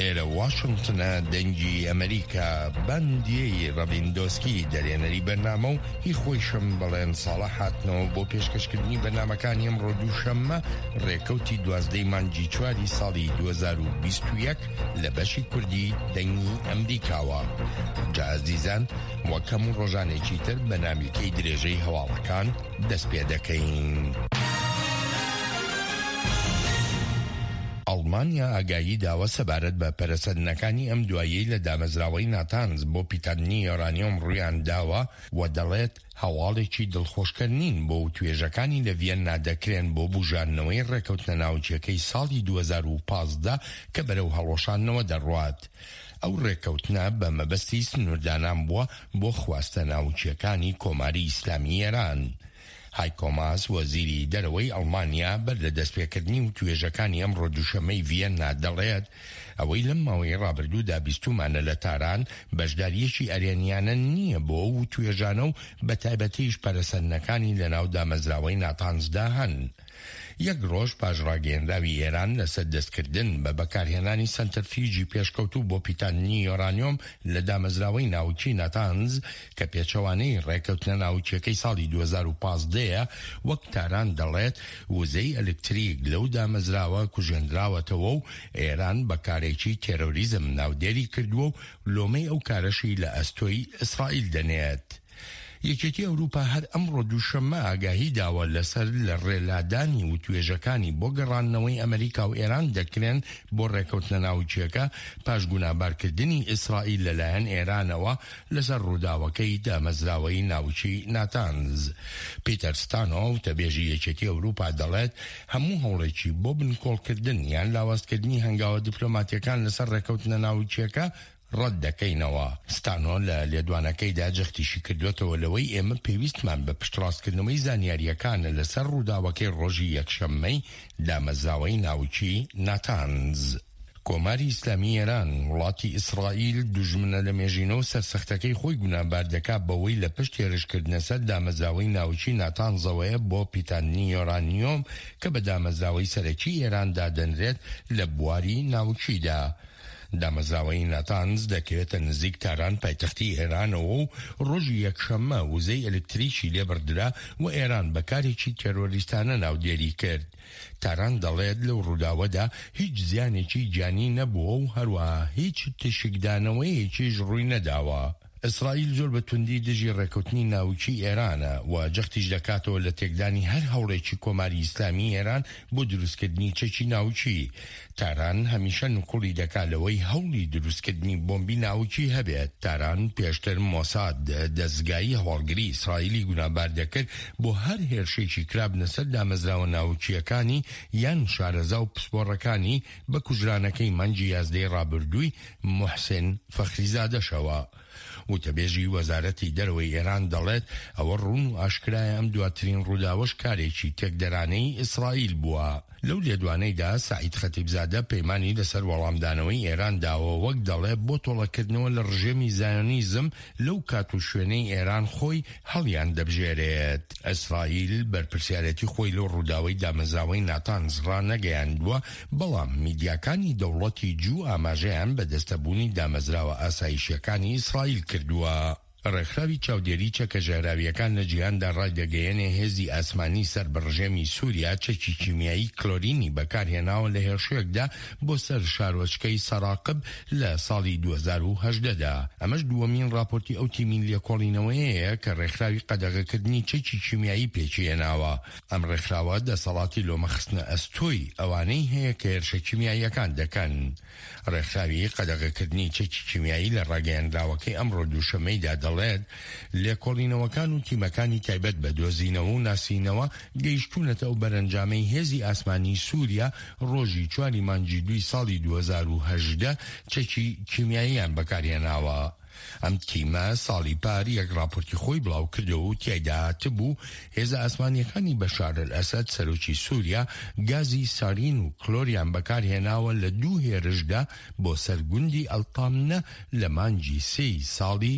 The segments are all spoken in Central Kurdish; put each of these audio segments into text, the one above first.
لێرە واشنگتنە دەنگی ئەمریکا باندیەی ڕەڤیندۆسکی دەرێنەری بەرنامە و هی خۆیشم بەڵێن ساڵە هاتنەوە بۆ پێشکەشکردنی بەرنامەکانی ئەمڕۆ دووشەممە ڕێکەوتی 12 مانگی 4 ساڵی 2021 لە بەشی کوردی دەنگی ئەمریکاوە. جا ئازیزان وەک هەموو ڕۆژانێکی تر بە نامیکەی درێژەی هەواڵەکان دەست پێ دەکەین. ئەڵمانیا ئاگایی داوە سەبارەت بە پەرەسەندنەکانی ئەم دواییەی لە دامەزراوەی ناتانز بۆ پیتاننی یۆرانیۆم ڕوویان داوە و دەڵێت هەواڵێکی دڵخۆشکردنین بۆ توێژەکانی لە ڤیەننا دەکرێن بۆ بوژاندنەوەی ڕێکەوتنە ناوچیەکەی ساڵی 2015 کە بەرەو هەڵۆشانەوە دەڕوات. ئەو ڕێکەوتنە بە مەبەستی سنووردانان بووە بۆ خواستە ناوچیەکانی کۆماری ئیسلامی ئێران. هایکۆ ماس وەزیری دەرەوەی ئەڵمانیا بەر لە دەستپێکردنی و توێژەکانی ئەمڕۆ دووشەمەی ڤیەننا دەڵێت ئەوەی لەم ماوەی ڕابردوودا بیستومانە لە تاران بەشداریەکی ئەرێنیانە نییە بۆ و توێژانە و بە تایبەتیش پەرەسەندنەکانی لە ناو دامەزراوەی ناتانزدا هەن. یەک ڕۆژ پاش ڕاگەیەندراوی ئێران لەسەر دەستکردن بە بەکارهێنانی سەنتەرفیوجی پێشکەوتوو بۆ پیتاننی یۆرانیۆم لە دامەزراوەی ناوچی ناتانز کە پێچەوانەی ڕێکەوتنە ناوچیەکەی ساڵی 2015 وەک تاران دەڵێت وزەی ئەلکتریک لەو دامەزراوە کوژێندراوەتەوە و ئێران بەکارێکی تێرۆریزم ناودێری کردووە و لۆمەی ئەو کارەشی لە ئەستۆی ئیسرائیل دەنێت. یەکێتی ئەوروپا هەر ئەمڕۆ دووشەممە ئاگاهی داوە لەسەر لە ڕێلادانی و توێژەکانی بۆ گەڕاندنەوەی ئەمریکا و ئێران دەکرێن بۆ ڕێکەوتنە ناوچیەکە پاش گونابارکردنی ئیسرائیل لەلایەن ئێرانەوە لەسەر ڕووداوەکەی دامەزراوەی ناوچی ناتانز. پیتەر ستانۆ تەبێژی یەکێتی ئەوروپا دەڵێت هەموو هەوڵێکی بۆ بنکۆڵکردن یان لاوازکردنی هەنگاوە دیپلۆماتیەکان لەسەر ڕێکەوتنە ناوچیەکە ڕەت دەکەینەوە. ستانۆ لە لێدوانەکەیدا جەختیشی کردوێتەوە لەوەی ئێمە پێویستمان بە پشتڕاستکردنەوەی زانیاریەکانە لەسەر ڕووداوەکەی ڕۆژی یەکشەممەی دامەزراوەی ناوچی ناتانز. کۆماری ئیسلامی ئێران وڵاتی ئیسرائیل دوژمنە لە مێژینەوە سەرسەختەکەی خۆی گونابار دەکات بەوەی لە پشت هێرشکردنە سەر دامەزراوەی ناوچی ناتانزەوەیە بۆ پیتاننی یۆرانیۆم کە بە دامەزراوەی سەرەکی ئێراندا دەنرێت لە بواری ناوچیدا. دامەزراوەی ناتانز دەکرێتە نزیک تاران پایتەختی ئێرانەوە و ڕۆژی یەکشەممە وزەی ئەلکتریکی لێبڕدرا و ئێران بەکارێکی تێرۆریستانە ناودێری کرد. تاران دەڵێت لەو ڕووداوەدا هیچ زیانێکی جانی نەبووە و هەروەها هیچ تشکدانەوەیەکیش ڕووی نەداوە. ئیسرائیل زۆر بە توندی دژی ڕێکەوتنی ناوچی ئێرانە و جەختیش دەکاتەوە لە تێکدانی هەر هەوڵێکی کۆماری ئیسلامی ئێران بۆ دروستکردنی چەکی ناوچی. تاران هەمیشە نوقوڵی دەکالەوەی هەوڵی دروستکردنی بۆمبی ناوچی هەبێت. تاران پێشتر مۆساد دەستگایی هەواڵگری ئیسرائیلی گونابار دەکرد بۆ هەر هێرشێکی کرابنە سەر دامەزراوە ناوچیەکانی یان شارەزا و پسپۆڕەکانی بە کوژرانەکەی مانگی یازدەی ڕابردووی موحسین فەخریزادەشەوە. وتەبێژی وەزارەتی دەرەوەی ئێران دەڵێت ئەوە ڕوون و ئاشکرایە ئەم دواترین ڕووداوەش کارێکی تێکدەرانەی ئیسرائیل بووە. لەو لێدوانەیدا سعید خەتیبزادە پەیمانی لەسەر وەڵامدانەوەی ئێران داوە وەک دەڵێ بۆ تۆڵەکردنەوە لە ڕژێمی زایۆنیزم لەو کات و شوێنەی ئێران خۆی هەڵیان دەبژێرێت. ئیسرائیل بەرپرسیارەتی خۆی لەو ڕووداوەی دامەزراوەی ناتانز ڕانەگەیاندووە، بەڵام میدیاکانی دەوڵەتی جوو ئاماژەیان بە دەستەبوونی دامەزراوە ئاسایشیەکانی ئیسرائیل کردووە. ڕێکخراوی چاودێری چەکە ژێراویەکان لە جیهاندا ڕایدەگەیەنێ هێزی ئاسمانی سەر بەڕژێمی سووریا چەکی کیمیایی کلۆرینی بەکارهێناوە لە هێرشێکدا بۆ سەر شارۆچکەی سەراقب لە ساڵی 2018دا. ئەمەش دووەمین راپۆرتی ئەو تیمی لێکۆڵینەوەیەیە کە ڕێکخراوی قەدەغەکردنی چەکی کیمیایی پێچێناوە. ئەم ڕێکخراوە دەسەڵاتی لۆمەخستنە ئەستۆی ئەوانەی هەیە کە هێرشە کیمیاییەکان دەکەن. ڕێکخراوی قەدەغەکردنی چەکی کیمیایی لە ڕاگەیەندراوەکەی ئەمڕۆ دووشەمەیدا دەڵێت لێکۆڵینەوەکان و تیمەکانی تایبەت بە دۆزینەوە و ناسینەوە گەیشتونەتە و بەرەنجامەی هێزی ئاسمانی سووریا ڕۆژی 4 مانگی 2 ساڵی 2018 چەکی کیمیاییان بەکارهێناوە. ئەم تیمە ساڵی پار یەک راپۆرتی خۆی بڵاو کردەوە و تیایدا هاتبوو هێزە ئاسمانیەکانی بەشار ئەسەد سەرۆکی سووریا گازی سارین و کلۆریان بەکارهێناوە لە 2 هێرشدا بۆ سەرگوندی ئەڵتامنە لە مانگی 3 ساڵی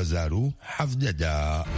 2017دا.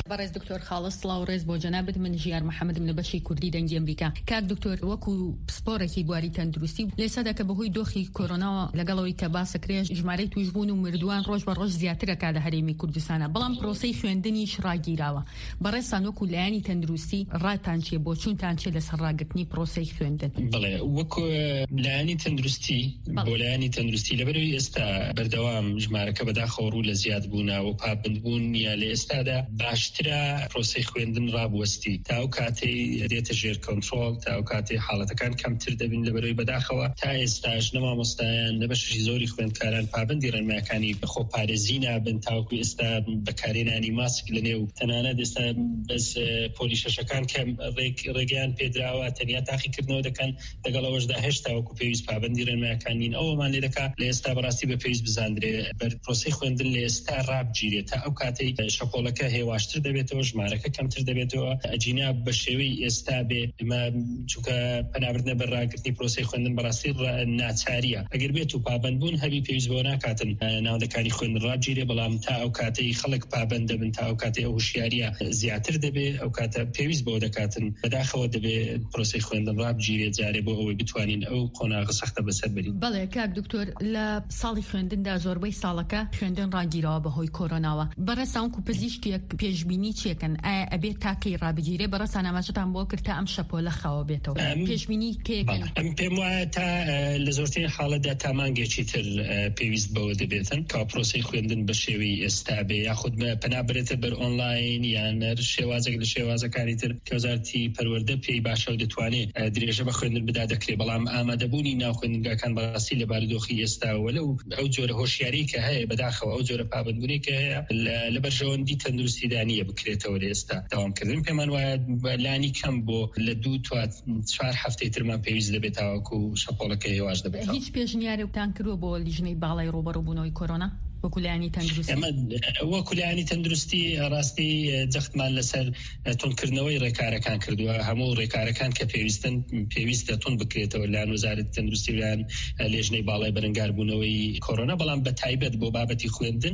بەڕێز دکتۆر خاڵس سڵاو ڕێز بۆ جەنابەت من ژیار محەممەدم لە بەشی کوردی دەنگی ئەمریکا. کاک دکتۆر وەکو پسپۆرێکی بواری تەندروستی لێسەدا کە بەهۆی دۆخی کۆرۆناوە لەگەڵەوەی کە باسەکرێ ژمارەی توشبوون و مردووان ڕۆژ بە ڕۆژ زیاترەکە لە هەرێمی کوردستانە، بەڵام پرۆسەی خوێندنیش ڕاگیراوە. بەڕێستان وەکو لایەنی تەندروستی ڕاتان چیە بۆ چوونتان چێ لەسەر ڕاگرتنی پرۆسەی خوێندن؟ بڵێ وەکو لایەنی تەندروستی بۆ لایەنی تەندروستی لەبەرەوەی ئێستا بەردەوام ژمارەکە بەداخەوە ڕوو لە زیاد بوونا و پابندبوون یا لە ئێستادا باشترە پرۆسەی خوێندن ڕابوەستی تا ئەو کاتەی دێتە ژێر کۆنتڕۆڵ، تا ئەو کاتەی حاڵەتەکان کەمتر دەبین لەبەرەوەی بەداخەوە تا ئێستاش نە مامۆستایان نە بەشی زۆری خوێندکاران پابندی ڕێنمایەکانی خۆپارێزی نابن، تاوەکو ئێستا بەکارهێنانی ماسک لەنێو تەنانەت ئێستا بەس پۆلیشەشەکان کە ڕێگەیان پێدراوە تەنیا تاقیکردنەوە دەکەن، لەگەڵەوەشدا هێشتا وەکو پێویست پابندی ڕێنمایەکان نین. ئەوەمان لێ دەکات لە ئێستا بەڕاستی بە پێویست بزاندرێ بەر پرۆسەی خوێندن لە ئێستا ڕابگیرێت تا ئەو کاتەی شەپۆڵەکە هێواشتر دەبێتەوە، ژمارەکە کەمتر دەبێتەوە، ئەجینا بە شێوەی ئێستا بێ چونکە پەنابردنە بەرڕاگرتنی پرۆسەی خوێندن بەڕاستی ناچاریە. ئەگەر بێت و پابندبوون هەبی پێویست بۆ ناکاتن ناودەکانی خوێندن ڕابگیرێ، بەڵام تا ئەو کاتەی خەڵک پابند دەبن، تا ئەو کاتەی ئەو هوشیاریە زیاتر دەبێ، ئەو کاتە پێویست بۆ دەکاتن بەداخەوە دەبێ پرۆسەی خوێندن ڕابگیرێ جارێ بۆ ئەوەی بتوانین ئەو قۆناغە سەختە بەسەر بەرین. بەڵێ کاک دکتۆر لە ساڵی خوێندندا زۆربەی ساڵەکە خوێندن ڕاگیرەوە بەهۆی کۆرۆناوە. بەڕێساوکو پزیشکێک پێشبینی چێکن ئایا ئەبێت تاکەی ڕابگیرێ؟ بەڕێسان ئاماژەتان بۆ کرد تا ئەم شەپۆلە خاوە بێتەوە، پێشبینی کێکن؟ پێم وایە تا لە زۆرترین حاڵەتدا تا مانگێکی تر پێویست بەوە دەبێتن کا پرۆسەی خوێندن بە شێوەی ئێستا بێ، یاخود پەنابرێتە بەر ئۆنلاین یان شێوازێک لە شێوازەکانی تر کە وەزارەتی پەروەردە پێی باشە و دەتوانێت درێژە بە خوێندن بدا دەکرێت، بەڵام ئامادەبوونی ناو خوێندنگاکان بەڕاستی لە بارودۆخی ئێستاوە لەو ئەو جۆرە هۆشیاری کە هەیە بەداخەوە ئەو جۆرە پابندبوونی کە هەیە لە بەرژەوەندی تەندروستیدانیە بکرێتەوە لە ئێستا داوامکردن. پێمان وایە لانی کەم بۆ لە 2 تا 4 هەفتەی ترمان پێویست دەبێت تاوەکو شەپۆڵەکە هێواش دەبێت. هیچ پێشنیارێکتان کردووە بۆ لیژنەی باڵای ڕوبەڕووبوونەوەی کۆرۆنا وەکولایانی تەندروستی؟ وەکولایانی تەندروستی ڕاستی جەختمان لەسەر تونکردنەوەی ڕێکارەکان کردووە، هەموو ڕێکارەکان کە پێویستە تون بکرێتەوە لایەن وەزارەتی تەندروستی و لایەن لێژنەی باڵای بەرەنگاربوونەوەی کۆرۆنا، بەڵام بە تایبەت بۆ بابەتی خوێندن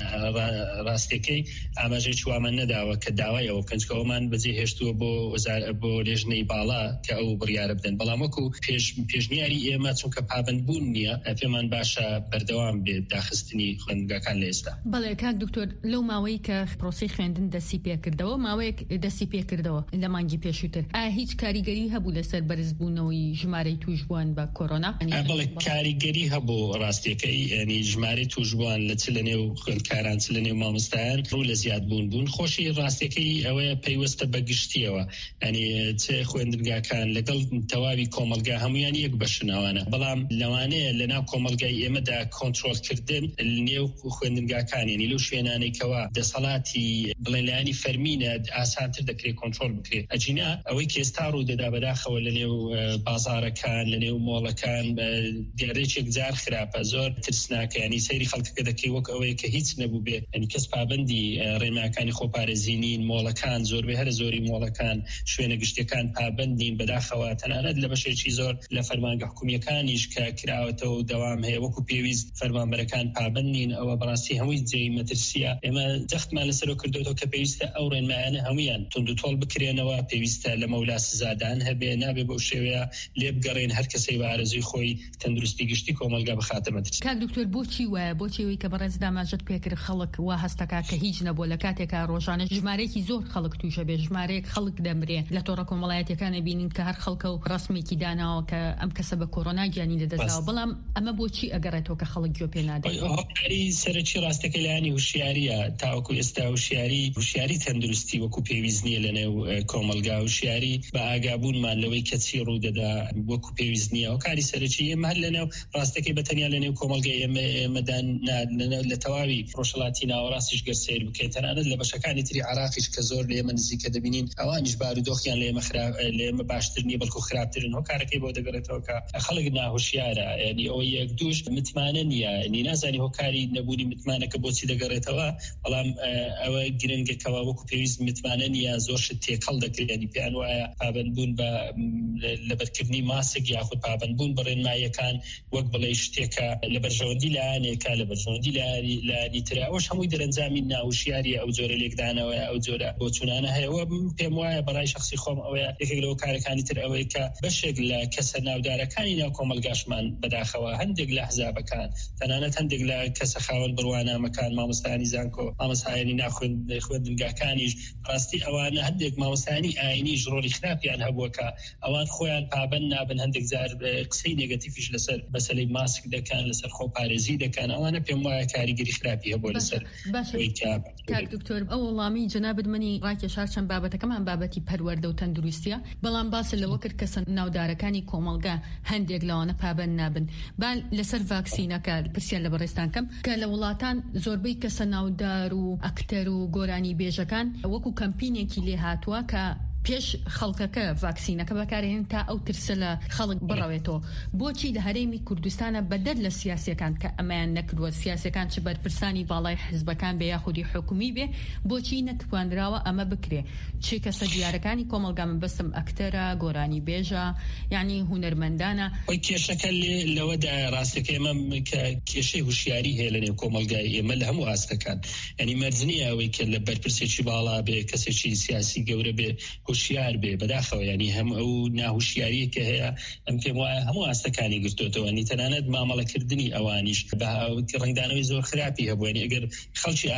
ڕاستیەکەی ئاماژەی چوامان نەداوە کە داوای ئەوە بکەن، ئەومان بەجێ هێشتووە بۆ لێژنەی باڵا کە ئەو بڕیارە بدەن، بەڵام وەکو پێشنیاری ئێمە چونکە پابندبوون نییە پێمان باشە بەردەوام بێت داخستنی خوێندنگاکان لە ئێستا. بەڵێ کاک دکتۆر لەو ماوەی کە پرۆسەی خوێندن دەستی پێکردەوە، ماوەیەک دەستی پێکردەوە لە مانگی پێشووتر، ئایا هیچ کاریگەری هەبوو لەسەر بەرزبوونەوەی ژمارەی توشبووان بە کۆرۆنا؟ بەڵێ کاریگەری هەبوو ڕاستیەکەی، ینی ژمارەی توشبووان لە چ لەنێو خوێندکاران چ لەنێو مامۆستایان ڕوو لە زیادبوون بوون. خۆشی ڕاستیەکەی ئەوەیە پەیوەستە بە گشتیەوە، ینی چه خوێندنگاکان لەگەڵ تەواوی کۆمەلگا هەمویان یەک بەشناوانە، بەڵام لەوانەیە لەناو کۆمەلگای ئێمەدا کۆنتڕۆڵکردن نێو خوێندنگاکان، ینی لەو شوێنانێکەوە دەسەڵاتی بڵێنلایانی فەرمینە ئاسانتر دەکرێت کۆنتڕۆڵ بکرێت. ئەجینا ئەوەی کە ئێستا ڕوودەدا بەداخەوە لەنێو بازارەکان لەنێو مۆڵەکان دیارێکێک جار خراپە، زۆر ترسناکە، ینی سەیری خەڵکەکە دەکەی وەک ئەوەیە کە هیچ نەبوو بێت، ینی کەس پابندی ڕێنمایەکانی خۆپارێزی نین، مۆڵەکان زۆربەی هەر زۆری مۆڵەکان شوێنە گشتیەکان پابندین، بەداخەوە تەنانەت لە بەشێکی زۆر لە فەرمانگە حکوومیەکانیش کە کراوەتەوە و دەوام هەیە وەکو پێویست فەرمانبەرەکان پابندین. ئەوە بەڕاستی هەمووی جێی مەترسیە. ئێمە جەختمان لەسەرەوە کردوەوە کە پێویستە ئەو ڕێنمایانە هەمویان توندوتۆڵ بکرێنەوە، پێویستە لە مەولا سزادان هەبێ، نابێ بەو شێوەیە لێ بگەڕێن هەر کەسەی بە ئارەزوی خۆی تەندروستی گشتی کۆمەلگا بخاتە مەترسی. کاک دکتۆر بۆچی وایە؟ بۆچی ئەوەی کە بەڕێز داماژەت پێکرد خەڵک وا هەستەکە کە هیچ نەبووە لە کاتێکا ڕۆژانە ژمارەیەکی زۆر خەڵک تووشە بێ، ژمارەیەک خەڵک دەمرێ لە تۆڕە کۆمەڵایەتیەکانە بینین کە هەر خەڵکە و ڕسمێکی داناوە کە ئەم کەسە بە کۆرۆنا گیانی لەدەستاوە، بەڵام ئەمە بۆچی ئەگەڕێتەوە کە خەڵک گوێ پێ نادێت؟ سەرەکی ڕاستەکە لایانی هوشیاریە، تاوەکو ئێستا هوشیاری تەندروستی وەکو پێویست نییە لەنێو کۆمەلگا، هوشیاری بە ئاگابوونمان لەوەی کەچی ڕوودەدا وەکو پێویست نییە. و کاری سەرەکی ئێمە هەر لەنێو ڕاستەکەی بەتەنیا لەنێو کۆمەلگای ئێمەدان لە تەواوی ڕۆژهەڵاتی ناوەڕاستیش گەر سیر بکەین، تەنانەت لە بەشەکانی تری عراقیش کە زۆر لە ئێمە نزیکە دەبینین ئەوانیش بارودۆخیان لە ئێمە باشتر نییە بەڵکو خراپترن. هۆکارەکەی بۆ دەگەڕێتەوە کە خەڵک ناهوشیارە، ینی ئەوە یەک دووش متمانە نییە، نی نازانی هۆکاری نەبوونی متمانەکە بۆچی دەگەڕێتەوە بەڵام ئەوە گرنگەکەوە وەکو پێویست متمانە نیە زۆرشت تێکەڵ دەکرێنی پێیان وایە پابندبوون بە لەبەرکردنی ماسک یاخود پابندبوون بە ڕێنماییەکان وەک بڵێ شتێکە لە بەرژەوەندی لایەنێکە لە بەرژەوەندی لایەنی ترە ئەوەش هەمووی دەرەنجامی ناوشیاریە ئەو جۆرە لێکدانەوەیە ئەو جۆرە بۆچوونانە هەیەەوە پێم وایە بەڕای شخصی خۆم ئەوەیە یەکێک لەو کارەکانی تر ئەوەی کە بەشێک لە کەسە ناودارەکانی ناو کۆمەلگاشمان بەداخەوە هەندێک لە حزابەکان تەنانەت هەندێک لە کەسە خاوەن بڕوانامەکان مامۆستایانی زانکۆ مامۆستایانی خوێندنگاکانیش ڕاستی ئەوانە هەندێک مامۆستایانی ئاینیش ڕۆڵی خراپیان هەبووەکە ئەوان خۆیان پابند نابن هەندێک جار قسەی نێگەتیڤیش لەسەر مەسەلەی ماسک دەکەن لەسەر خۆپارێزی دەکەن ئەوانە پێم وایە کاریگەری خراپی هەبووە لەسەر کاک دکتۆر ئەو وەڵامی جەنابەت منی ڕاکێشار چەند بابەتەکەمان بابەتی پەروەردە و تەندروستیە بەڵام باسە لەوە کرد کەسە ناودارەکانی کۆمەلگا هەندێک لەوانە پابند نابن با لەسەر ڤاکسینەکە پرسیان لە بەڕێستان کەم کە لە وڵاتان زۆربەی کەسە ناودار و ئەکتەر و گۆرانی بێژەکان وەکو کەمپینێکی لێ هاتووە کە پێش خەڵکەکە ڤاکسینەکە بەکارهێن تا ئەو ترسە لە خەڵک بڕەوێتەوە بۆچی لە هەرێمی کوردستانە بەدەر لە سیاسەکان کە ئەمایان نەکردووە سیاسەکان چ بەرپرسانی باڵای حزبەکان بێ یاخودی حکومی بێ بۆچی نەتوانراوە ئەمە بکرێ چی کەسە دیارەکانی کۆمەلگا من بەستم ئەکتەرە گۆرانی بێژە یعنی هونەرمەندانە ئەوی کێشەکە لەوەدا ڕاستەکە ئێمە کە کێشەی هوشیاری هەیە لە نێو کۆمەلگای ئێمە لە هەموو ئاستەکان ینی مەرجنی ئەوەی کە لە بەرپرسێکی باڵا بێ کەسێکی سیاسی گەورە بێ هوشیار بێ بەداخەوە ینی هەم ئەو ناهوشیاری کە هەیە ئەم پێم وایە هەموو ئاستەکانی گرتوتەوە نی تەنانەت مامەڵەکردنی ئەوانیش بە ڕنگدانەوەی زۆر خراپی هەبووە ئەگەر خەڵکی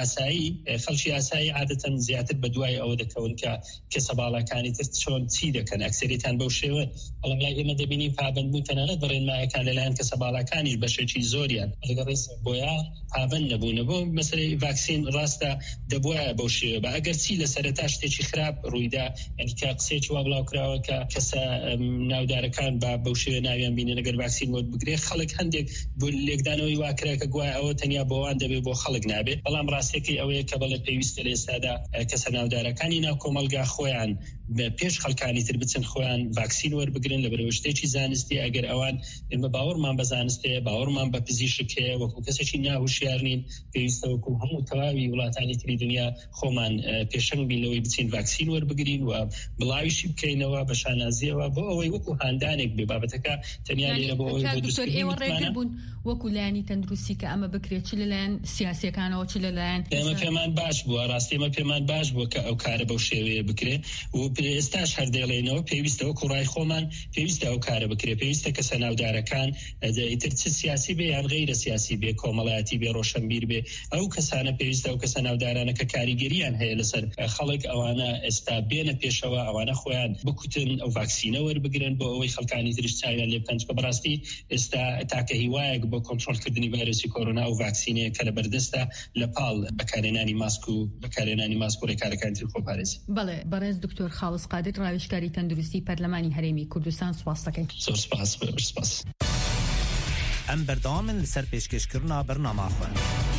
ئاسایی عادەتەن زیاتر بە دوای ئەوە دەکەون کە کەسە باڵەکانی تر چۆن چی دەکەن ئەکسەریتان بەو شێوە بەڵام لای ئێمە دەبینین پابندبوون تەنانەت بەڕێنمایەکان لەلایەن کەسە باڵەکانیش بەشێکی زۆریان لەگەڵ بۆیە پابند نەبوون بۆ مەسەلەی ڤاکسین ڕاستە دەبووە بەو شێوە بە ئەگەر چی لە سەرەتا شتێکی خراپ ڕوویدا ینی کە قسێکی وا بڵاو کراوە کە کەسە ناودارەکان بە شێوە ناویان بینێ لەگەر ڤاکسین وەک بگرێ خەڵک هەندێک بۆ لێکدانەوەی واکرا کە گوایە ئەوە تەنیا بۆوان دەبێت بۆ خەڵک نابێت بەڵام ڕاستێکی ئەوەیە کە بەڵێ پێویستە لە ئێستادا کەسە ناودارەکانی ناو کۆمەلگا خۆیان پێش خەڵکانی تر بچن خۆیان ڤاکسین وەربگرن لە بەرەوە شتێکی زانستی ئەگەر ئەوان ئێمە باوەڕمان بە زانستەیە باوەڕمان بە پزیشک هەیە وەکو کەسێکی ناهوشیار نین پێویستە وەکو هەموو تەواوی وڵاتانی تری دنیا خۆمان پێشەنگ بینەوەی بچین ڤاکسین وەربگرین و بڵاویشی بکەینەوە بە شانازیەوە بۆ ئەوەی وەکو هاندانێک بێ بابەتەکە تەنیا لێرە بۆ ئەوەی ئێوە ڕێگربوون وەکو لایەنی تەندروستی کە ئەمە بکرێت چ لەلایەن سیاسیەکانەوە چ لەلایەن ئێمە پێمان باش بووە ڕاستی ئێمە پێمان باش بووە کە ئەو کارە بەو شێوەیە بکرێ و ئێستاش هەردێڵێنەوە پێویستە وەکو ڕای خۆمان پێویستە ئەو کارە بکرێ پێویستە کە سەناودارەکان ئیتر چ سیاسی بێ یان غەیرە سیاسی بێ کۆمەڵایەتی بێ ڕۆشنبیر بێ ئەو کەسانە پێویستە ئەو کەسە ناودارانە کە کاریگەریان هەیە لەسەر خەڵک ئەوانە ئێستا بێنە پێشەوە ئەوانە خۆیان بکوتن ئەو ڤاکسینە وەربگرن بۆ ئەوەی خەڵکانی تریش چاویان لێ بکەن بە بەڕاستی ئێستا تاکە هیوایەک بۆ کۆنتڕۆلکردنی ڤایرۆسی کۆرۆنا و ڤاکسینەیە کە لە بەردەستە لە پاڵ بەکارهێنانی ماسک و ڕێکارەکانی تر خۆپارێزی. بەڵێ بەڕێز دکتۆر خاڵس قادر ڕاوێژکاری تەندروستی پەرلەمانی هەرێمی کوردستان سوپاس دەکەین. زۆر سپاس. ئەم بەردەوامن لەسەر پێشکەشکردنا بەرنامە خوێن.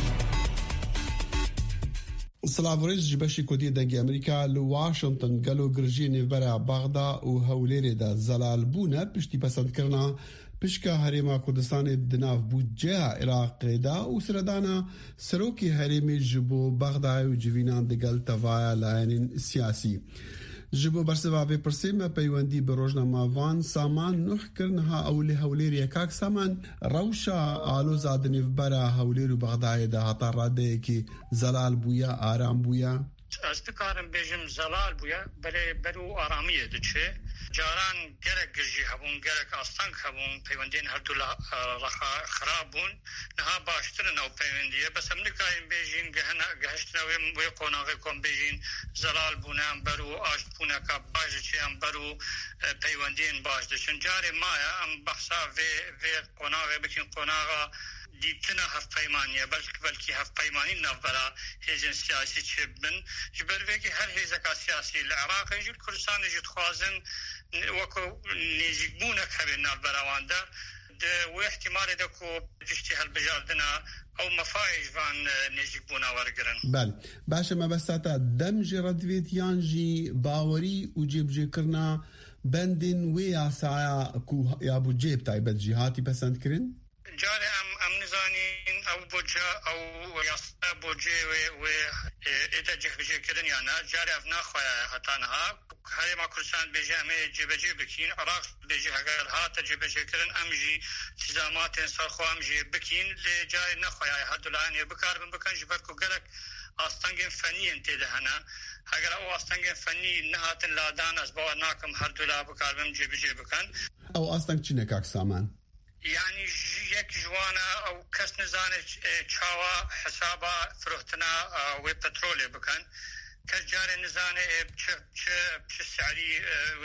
سلااوڕێز ji beşî Kurdî dengê Amerîka li Washington gelo girjiyê nêvbera Baxda û Hewlêrê de zelalbûne piştî pesendkirina pişka Herêma Kurdistanê di nav bûceya Iraqê de û siredana serokê herêmê ji bo Baxdayê û civînan digel tevaya layênên siyasî. Ji bo berseva vê pirsê me peywendî bi rojnama Van Saman Nuh kiriniha ew li Hewlêrê kak Saman rewşa aloza di nêvbera Hewlêr û Baxdayê de heta radeyekî zelal bûye aram bûye. Ez dikarim bêjim zelal bûye belê ber û aramiyê diçe caran gerek girjî hebûn gerek astank hebûn peywendên herdu rexa xirab bûn niha baştirin ew peywendiye bes em nikayên bêjîn gehiştina wê qonaxê kom bêjîn zelal bûne em ber û aşt bûneka baş diçe em ber û peywendiyên baş diçin carê maye em behsa vê qonaxê bikin qonaxa دیتنا هەفپەیمانیە بەلکی هەفپەیمانی ناوبەرە هێزن سیاسی چێ بن ji ber vekî her hêzeka siyasî li Iraqê jî Kurdistanê jî dixwazin wekû nêzîkbûnek hebe navbera wan de di wê ihtimalê de ku piştî helbijardina ew mefayê ji van nêzîkbûna wergirin. Belê baş e me bestata dem ji redivêtiyan jî bawerî û cêbijêkirina bendên wê yasaya ku ya bû cêb taybet jî hatî pesendkirin? Carê em nizanîn ew بوجه او یاستا بوجه و اته جبهه کردن یعنی جاری افنا خواه هتانها هر ما کردستان بجه همه جبهه بکین عراق بجه اگر هات جبهه کردن امجی التزامات سرخو امجی بکین لجاری نخواه هر دولانی بکار بکن جبرکو گرک آستانگ فنی انتده هنا اگر او آستانگ فنی نهاتن لادان از با ناکم هر دولا بکار بم جبهه بکن او آستانگ چی نکاک سامان يعني يك جوانا او كس نزانه تشاوا حسابا فروتنا وبترول بكن كجار نزانه تش سعري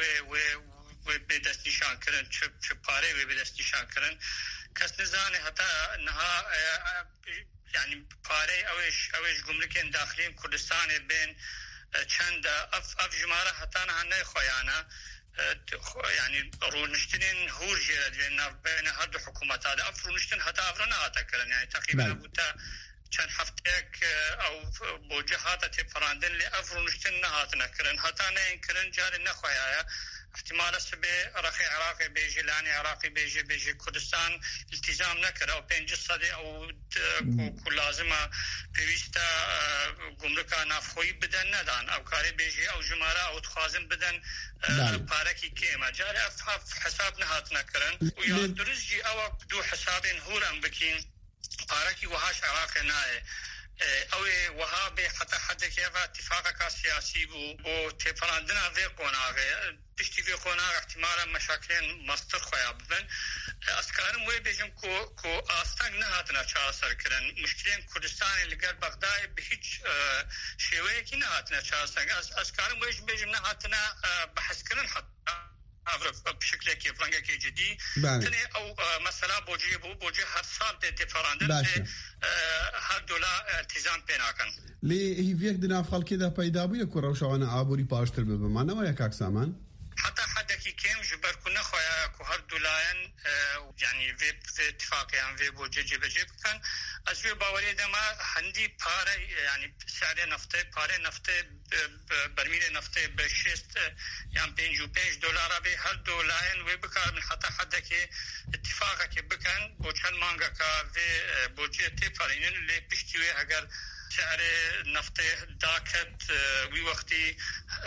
و بدستشان كرن تش باري و بدستشان كرن كس نزانه حتى انها يعني باري اوش جملكين داخلين كردستان بين چند اف جماره حتى نه خويانا يعني رونشتين هور جرد بين هاد حكومات هذا افرونشتين حتى افرنا هاتكرن يعني تقريبا بوتا كان حفتك او بوجهات تفراندن لافرونشتين نهاتنا كرن حتى نكرن جار نخويا احتمال سبه رخي عراقي بيجي لاني عراقي بيجي كردستان التزام نكره او بين جسدي او كل لازمه بيستا گمركا نافخوي بدن ندان او كاري بيجي او جماره او تخازن بدن باركي كيما جاري حساب نهاتنا كرن ويا درجي او دو حسابين هورن بكين باركي وهاش عراقي ناي او وهابي حتى حد كيف اتفاقك سياسي بو تفراندنا في قناغه تشتي في قناغه احتمالا مشاكلين مستر خويا بن اسكارم وي بيجم كو استان نهاتنا چاسر كرن مشكلين كردستان اللي قال بغداد بهيج شيوي كي نهاتنا چاسر اسكارم وي بيجم نهاتنا بحث كرن حتى بشكل كيف رنجة كي جدي تاني او مثلا بوجي هر سال تفراندن هر دولا التزام بيناكن لي هي فيك دنا خلق كده پیدا بو يكو روشانا ابوري پاشتر به معنا ولا كاك سامان حتى حدكي كيم جبر كنا خويا كو هر دولاين يعني في اتفاق يعني في بوجي بجيب كان ازوي باوري دما هندي بار يعني سعر نفط برميل نفط بشست يعني $5 به هر دولاين وبكار من حتى حدكي اتفاقك بكن بوچن مانگا كا في بوجي تفارين اللي بيشتوي اگر سعر نفط داكت وي وقتي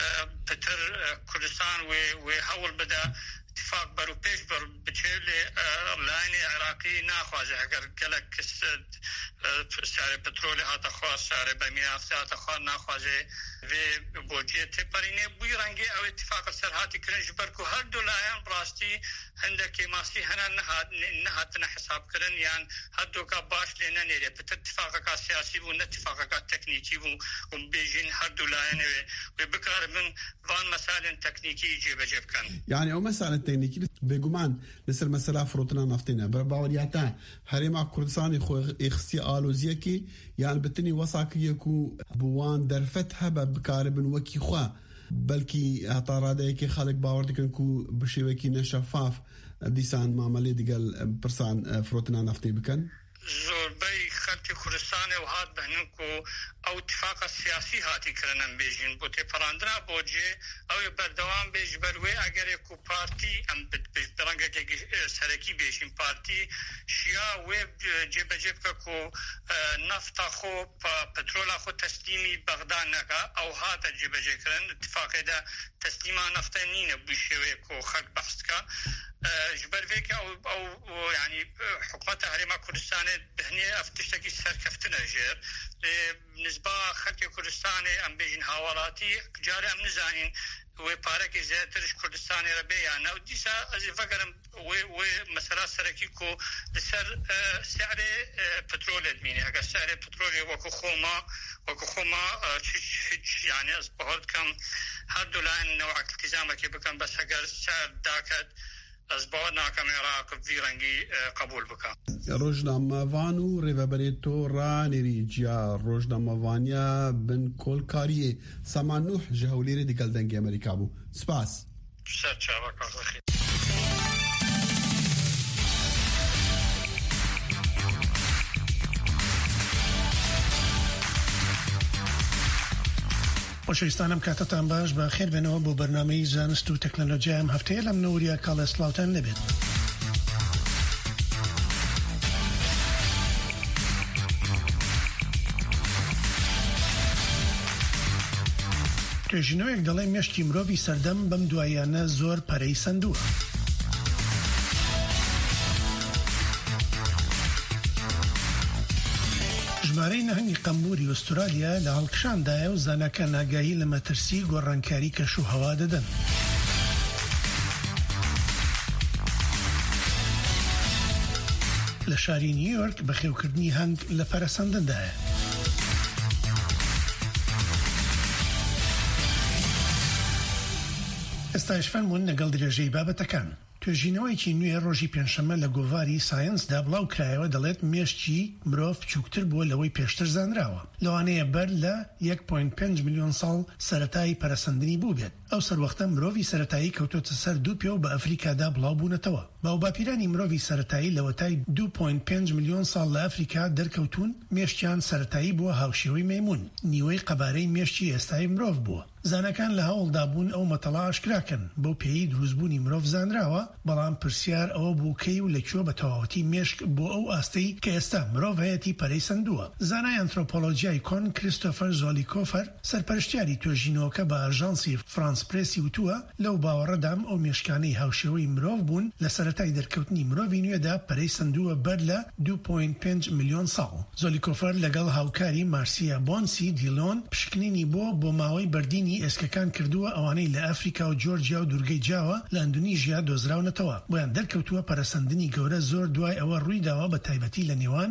بتر كردستان وحول بدا اتفاق برو پیش بر بچه لاین عراقی ناخوازه اگر گلک سعر پترول هاتا خواست سعر برمین هاتا خواست ناخوازه و بوجه تپرینه بوی رنگی او اتفاق سرحاتی کرنش برکو هر دو لاین راستی هندکی ماسی هنه نهاتنا حساب کرن یعن هر دو کا باش لینا نیره پتر اتفاق کا سیاسی بو نتفاق کا تکنیکی بو بیجین هر دو لاین و بکار من وان مسائل تکنیکی جیب کن يعني او مسألة تكنيكية بيجومان لسر مسألة فروتنا نفتنا برباورياتا هريما كردستاني خو اخسي آلوزيكي يعني بتني وصاكيكو بوان درفتها بكاربن وكي خوا بلكي هطاراديكي خالق باوردكن كو بشيوكي نشفاف ديسان معاملة ديقال برسان فروتنا نفتي بكن زوربي خلق كردستان وهاد بهنكو او اتفاق سیاسی هاتی کرنن بیجین بوته پراندنا بوجه او بردوام بیج بروی اگر کو پارتی ام برنگه که سرکی بیشین پارتی شیا و جب کو نفت خو پترول خو تسلیمی بغداد نگا او هات جب کرن اتفاق ده تسلیما نفت نینه بوشه کو خلق بحث کا جبر فيك او يعني حكومه هريما كردستان بهني افتشتكي سركفتنا جير بالنسبه خلق كردستان ام بيجن حوالاتي جاري ام نزانين وبارك زيترش كردستان ربيع انا وديسا از فكرم و مساله سركيكو لسر سعر بترول الميني اگر سعر بترول وكو خوما يعني از بهاد كم هر دولان نوع التزامك بكم بس اگر سعر داكت از بعد ناکام عراق ویرنگی قبول بکن. روزنامه‌وانو ریوبریتو رانیری جیا روزنامه‌وانیا بن کولکاریه سامانوح جهولیری دیگل دنگی امریکا بو. سپاس. سرچاوه کارخی. خۆشەویستانم کاتتان باش بە خێر بێنەوە بۆ بەرنامەی زانست و تەکنۆلۆژیام هەفتەیە لەم نەوریە کاڵە سلااوتان لەبێت. توێژینەوەیەک دەڵێ مێشکی مرۆڤی سەردەم بەم دوایانە زۆر پەرەی سندووە. ژمارەی نەهەنگی قەمبوری ئوسترالیا لە هەڵکشاندایە و زانەکان ئاگاهی لە مەترسی گۆڕانکاری کەشوهەوا دەدەن. لە شاری نیویۆرک بەخێوکردنی هەنگ لە پەرەسەندندایە. ئێستاش فەرمونون لەگەڵ درێژەی بابەتەکان. توێژینەوەیکی نوێ ڕۆژی پێنجشەممە لە گۆڤاری ساینسدا بڵاو کرایەوە دەڵێت مێشکی مرۆڤ بچووکتر بووە لەوەی پێشتر زانراوە، لەوانەیە بەر لە 1.5 میلیۆن ساڵ سەرەتایی پەرەسەندنی بوو بێت. ئەو سەروەختە مرۆڤی سەرەتایی کەوتۆتە سەر دوو پێ و بە ئەفریکادا بڵاو بوونەتەوە. باوباپیرانی مرۆڤی سەرەتایی لەوەتای 2.5 میلیۆن ساڵ لە ئەفریکا دەرکەوتون، مێشکیان سەرەتایی بووە هاوشێوەی مەیمون، نیوەی قەبارەی مێشکی ئێستای مرۆڤ بووە. زانەکان لە هەوڵدا بوون ئەو مەتەڵا ئاشکراکەن بەو پێی دروستبوونی مرۆڤ زانراوە، بەڵام پرسیار ئەوە بوو کەی و لەکوێ بە تەواوەتی مێشک بۆ ئەو ئاستەی کە ئێستا مرۆڤ هەیەی پەرەی سندووە. زانای ئەنترۆپۆلۆجیای کۆن کریستۆفەر زۆلیکۆفەر سەرپەرشتیاری توێژینەوەکە بە ئاژانسی فرانس پرێسی وتووە لەو باوەڕەدام ئەو مێشکانەی هاوشێوەی مرۆڤ بوون لە سەرەتای دەرکەوتنی مرۆڤی نوێدا پەرەی سندووە بەر لە 2.5 میلیۆن ساڵ. زۆلیکۆفەر لەگەڵ هاوکاری مارسیا بۆنسی دیلۆن پشکنینی بۆ ماوەی بەردینی ئێسکەکان کردووە ئەوانەی لە ئەفریکا و جۆرجیا و دوورگەی جاوە لە ئەندونیژیا دۆزراونەتەوە. بۆیان دەرکەوتووە پەرەسەندنی گەورە زۆر دوای ئەوە ڕوویداوە بە تایبەتی لە نێوان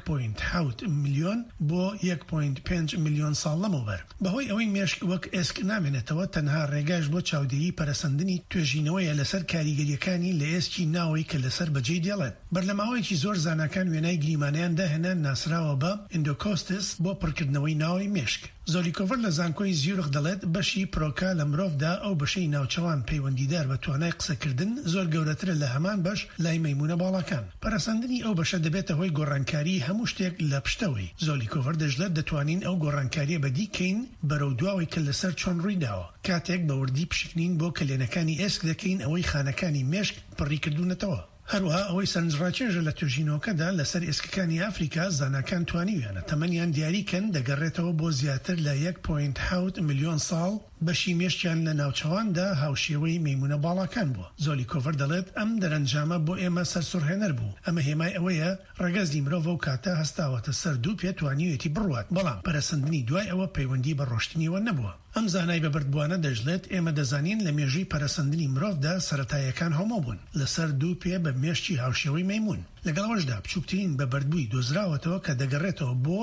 1.7 میلیۆن بۆ 1.5 میلیۆن ساڵ لەمەوبەر. بەهۆی ئەوەی مێشک وەک ئێسک نامێنێتەوە، تەنها ڕێگاش بۆ چاودێری پەرەسەندنی توێژینەوەیە لەسەر کاریگەریەکانی لە ئێسکی ناوەی کە لەسەر بەجێی دێڵێت. بەرلەماوەیەکی زۆر زانکان وێنای گریمانیان داهێنان ناسراوە بە ئیندۆکۆستس بۆ پڕکردنەوەی ناوەی مێشک. زۆلیکۆڤەر لە زانکۆی زیورخ دەڵێت بەشی پرۆکا لە مرۆڤدا ئەو بەشەی ناوچەوان پەیوەندیدار بە توانای قسەکردن زۆر گەورەترە لە هەمان بەش لای مەیمونە باڵەکان. پەرەسەندنی ئەو بەشە دەبێتە هۆی گۆڕانکاری هەموو شتێک لە پشتەوەی. زۆلیکۆڤەر دەژڵێت دەتوانین ئەو گۆڕانکاریە بەدیکەین بەرەو دواوەی کە لەسەر چۆن ڕوویداوە. کاتێک بە وردی پشکنین بۆ کلێنەکانی ئێسک دەکەین ئەوەی خانەکانی مێشک پڕی کردوونەتەوە. هەروەها ئەوەی سەرنجڕاکێژە لە توێژینەوەکەدا لەسەر ئێسکەکانی ئەفریکا زانکان توانیویانە تەمەنیان دیاریکەن دەگەڕێتەوە بۆ زیاتر لە 1.7 میلیۆن ساڵ. بەشی مێشکیان لە ناوچەواندا هاوشێوەی مەیمونە باڵاکان بووە. زۆلیکۆڤەر دەڵێت ئەم دەرەنجامە بۆ ئێمە سەرسوڕهێنەر بوو. ئەمە هێمای ئەوەیە ڕەگەزی مرۆڤ و کاتە هەستاوەتە سەر دوو پێ توانیوێتی بڕوات، بەڵام پەرەسەندنی دوای ئەوە پەیوەندی بە ڕۆشتنیەوە نەبووە. ئەم زانای بەبردبووانە دەژڵێت ئێمە دەزانین لە مێژووی پەرەسەندنی مرۆڤدا سەرەتاییەکان هۆمۆ بوون لەسەر دوو پێ بە مێشکی هاوشێوەی مەیمون. لەگەڵەوەشدا بچووکترین بەبردبووی دۆزراوەتەوە کە دەگەڕێتەوە بۆ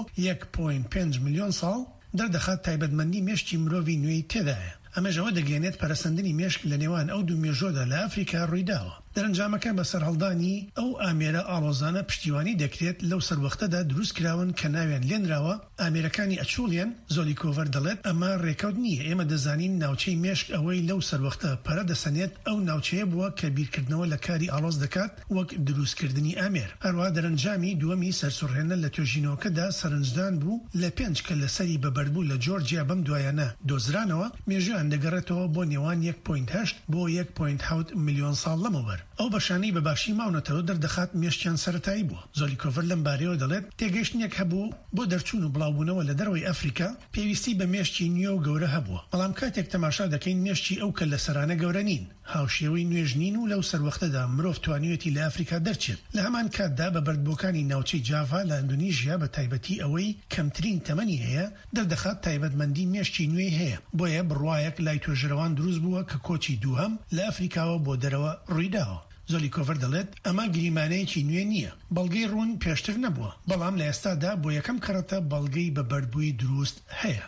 1.5 میلیۆن ساڵ دەردەخات تایبەتمەندی مێشکی مرۆڤی نوێی تێدایە. ئەمەژەوە دەگەێنێت پەرەسەندنی مێشک لە نێوان ئەو دوو مێژۆدا لە ئەفریکا ڕوویداوە. دەرەنجامەکە بەسەر هەڵدانی ئەو ئامێرە ئاڵۆزانە پشتیوانی دەکرێت لەو سەروەختەدا دروست کراون کە ناویان لێنراوە ئامێرەکانی ئەچوڵیان. زۆلیکۆڤەر دەڵێت ئەمە ڕێکەوت نییە، ئێمە دەزانین ناوچەی مێشک ئەوەی لەو سەروەختە پەرە دەسەنێت ئەو ناوچەیە بووە کە بیرکردنەوە لە کاری ئاڵۆز دەکات وەک دروستکردنی ئامێر. هەروەها دەرەنجامی دووەمی سەرسوڕهێنەر لە توێژینەوەکەدا سەرنجدان بوو لە 5 کە لەسەری بەبەربوو لە جۆرجیا بەم دوایانە دۆزرانەوە مێژویان دەگەڕێتەوە بۆ نێوان 1.8 بۆ 1.7 میلیۆن ساڵ لەمەوبەر. ئەو بەشانەی بەباشی ماونەتەوە دەردەخات مێشکیان سەرەتایی بووە. زۆلیکۆڤەر لەم بارەیەوە دەڵێت تێگەیشتنێک هەبوو بۆ دەرچوون و بڵاوبوونەوە لە دەروی ئەفریکا پێویستی بە مێشکی نوێ و گەورە هەبووە، بەڵام کاتێک تەماشا دەکەین مێشکی ئەو کە لە سەرانە گەورە نین، هاوشێوەی نوێژنین و لەو سەروەختەدا مرۆڤ توانیوێتی لە ئەفریکا دەرچێت. لە هەمان کاتدا بە بەردبووەکانی ناوچەی جاڤا لە ئەندونیژیا بە تایبەتی ئەوەی کەمترین تەمەنی هەیە دەردەخات تایبەتمەندی مێشکی نوێی هەیە. بۆیە بڕواایەک لای توێژەرەوان دروست بووە کە کۆچی دووهەم لە ئەفریکاوە بۆ دەرەوە ڕوویداوە. زۆلیکۆڤەر دەڵێت ئەمە گریمانەیەکی نوێ نییە، بەڵگەی ڕوون پێشتر نەبووە، بەڵام لە ئێستادا بۆ یەکەم کەڕەتە بەڵگەی بەبەردبووی دروست هەیە.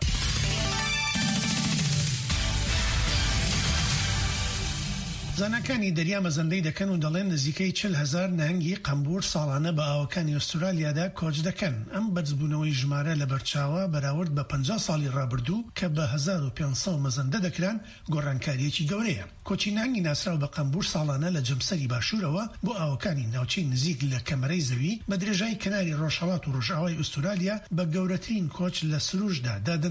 زانکانی دەریا مەزەندەی دەکەن و دەڵێن نزیکەی 40,000 نەهەنگی قەمبور ساڵانە بە ئاوەکانی ئوسترالیادا کۆچ دەکەن. ئەم بەرزبوونەوەی ژمارە لە بەرچاوە بەراورد بە 50 ساڵی ڕابردوو کە بە 1500 مەزەندە دەکران گۆڕانکاریەکی گەورەیە. کۆچی نهنگی ناسراو بە قەمبور ساڵانە لە جەمسەری باشوورەوە بۆ ئاوەکانی ناوچەی نزیک لە کەمەرەی زەوی بە درێژای کناری ڕۆژهەڵات و ڕۆژئاوای ئوسترالیا بە گەورەترین کۆچ لە سروشدا دادەنرێت.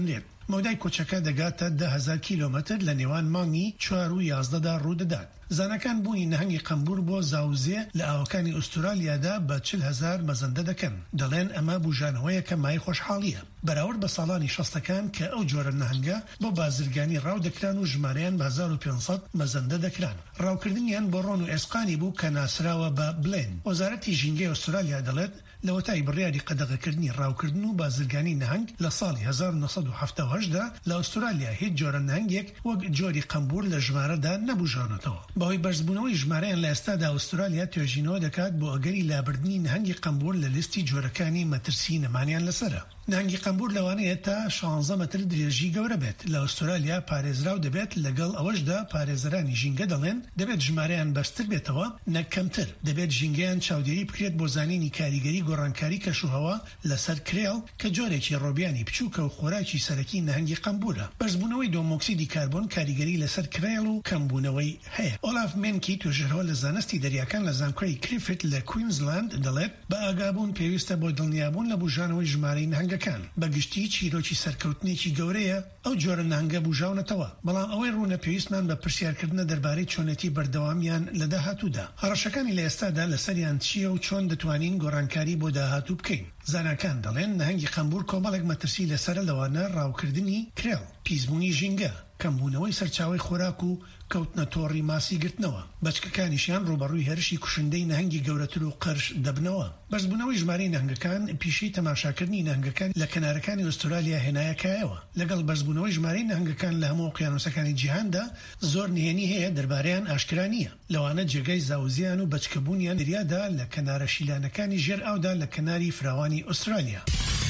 مودای کۆچەکە دەگاتە 10,000 کیلۆمەتر لە نێوان مانگی 4 و 11 دا ڕوودەدات. زانەکان بوونی نهنگی قەمبور بۆ زاوزێ لە ئاوەکانی ئوسترالیادا بە 40,000 مەزەندە دەکەن. دەڵێن ئەمە بوژانەوەیەکە مای خۆشحاڵیە بەراورد بە ساڵانی 60ەکان کە ئەو جۆرە نهنگە بۆ بازرگانی ڕاو دەکران و ژمارەیان بە 1500 مەزەندە دەکران. ڕاوکردنیان بۆ ڕۆن و ئێسقانی بوو کە ناسراوە بە بلێن. وەزارەتی ژینگەی ئوسترالیا دەڵێت لە وەتای بڕیاری قەدەغەکردنی ڕاوکردن و بازرگانی نهنگ لە ساڵی 1970دا لە ئوسترالیا هیچ جۆرە نهنگێک وەک جۆری قەمبور لە ژمارەدا نەبوژانەتەوە. بەهۆی بەرزبوونەوەی ژمارەیان لە ئێستادا ئوسترالیا توێژینەوە دەکات بۆ ئەگەری لابردنی نهنگی قەمبور لە لیستی جۆرەکانی مەترسی نەمانیان لەسرە. نهنگی قەمبور لەوانەیە تا 16 متر درێژی گەورە بێت. لە ئوسترالیا پارێزراو دەبێت لەگەڵ ئەوەشدا پارێزەرانی ژینگە دەڵێن دەبێت ژمارەیان بەرزتر بێتەوە نەک کەمتر. دەبێت ژینگەیان چاودێری بکرێت بۆ زانینی کاریگەری گۆڕانکاری کەشوهەوا لەسەر کرێڵ کە جۆرێکی ڕۆبیانی بچووکە و خۆراکی سەرەکی نهنگی قەمبورە. بەرزبوونەوەی دۆمۆکسیدی کاربۆن کاریگەری لەسەر کرێڵ و کەمبوونەوەی هەیە. ئۆلاف مێنکی توێژەرەوە لە زانستی دەریاکان لە زانکۆی کریفت لە کوینزلاند دەڵێت بە ئاگابوون پێویستە بۆ دڵنیابوون لە بوژانەوەی ژمارەی نهنگەکان. بەگشتی چیرۆکی سەرکەوتنێکی گەورەیە ئەو جۆرە نهنگە بوژاونەتەوە. بەڵام ئەوەی ڕوونە پێویستمان بە پرسیارکردنە دەربارەی چۆنەتی بەردەوامیان لە داهاتوودا. هەڕەشەکانی لە ئێستادا لەسەریان چییە و چۆن دەتوانین گۆڕانکاری بۆ داهاتوو بکەین. زانکان دەڵێن نهنگی قەمبور کۆمەڵێک مەترسی لەسرە لەوانە ڕاوکردنی کرێڵ، پیسبوونی ژینگە، کەمبوونەوەی سەرچاوی خۆراک و کەوتنە تۆڕی ماسی گرتنەوە. بەچکەکانیشیان ڕوبەڕووی هەرشی کوشندەی نهنگی گەورەتر و قەرش دەبنەوە. بەرزبوونەوەی ژمارەی نهنگەکان پیشەی تەماشاکردنی نهنگەکان لە کەنارەکانی ئوسترالیا هێنایەکایەوە. لەگەڵ بەرزبوونەوەی ژمارەی نهنگەکان لە هەموو ئۆقیانوسەکانی جیهاندا زۆر نهێنی هەیە دەربارەیان ئاشکرا نییە. لەوانە جێگەی زاوزیان و بەچکەبوونیان دەریادا لە کەنارە شیلانەکانی ژێر ئاودا لە کەناری فراوانی ئوسترالیا.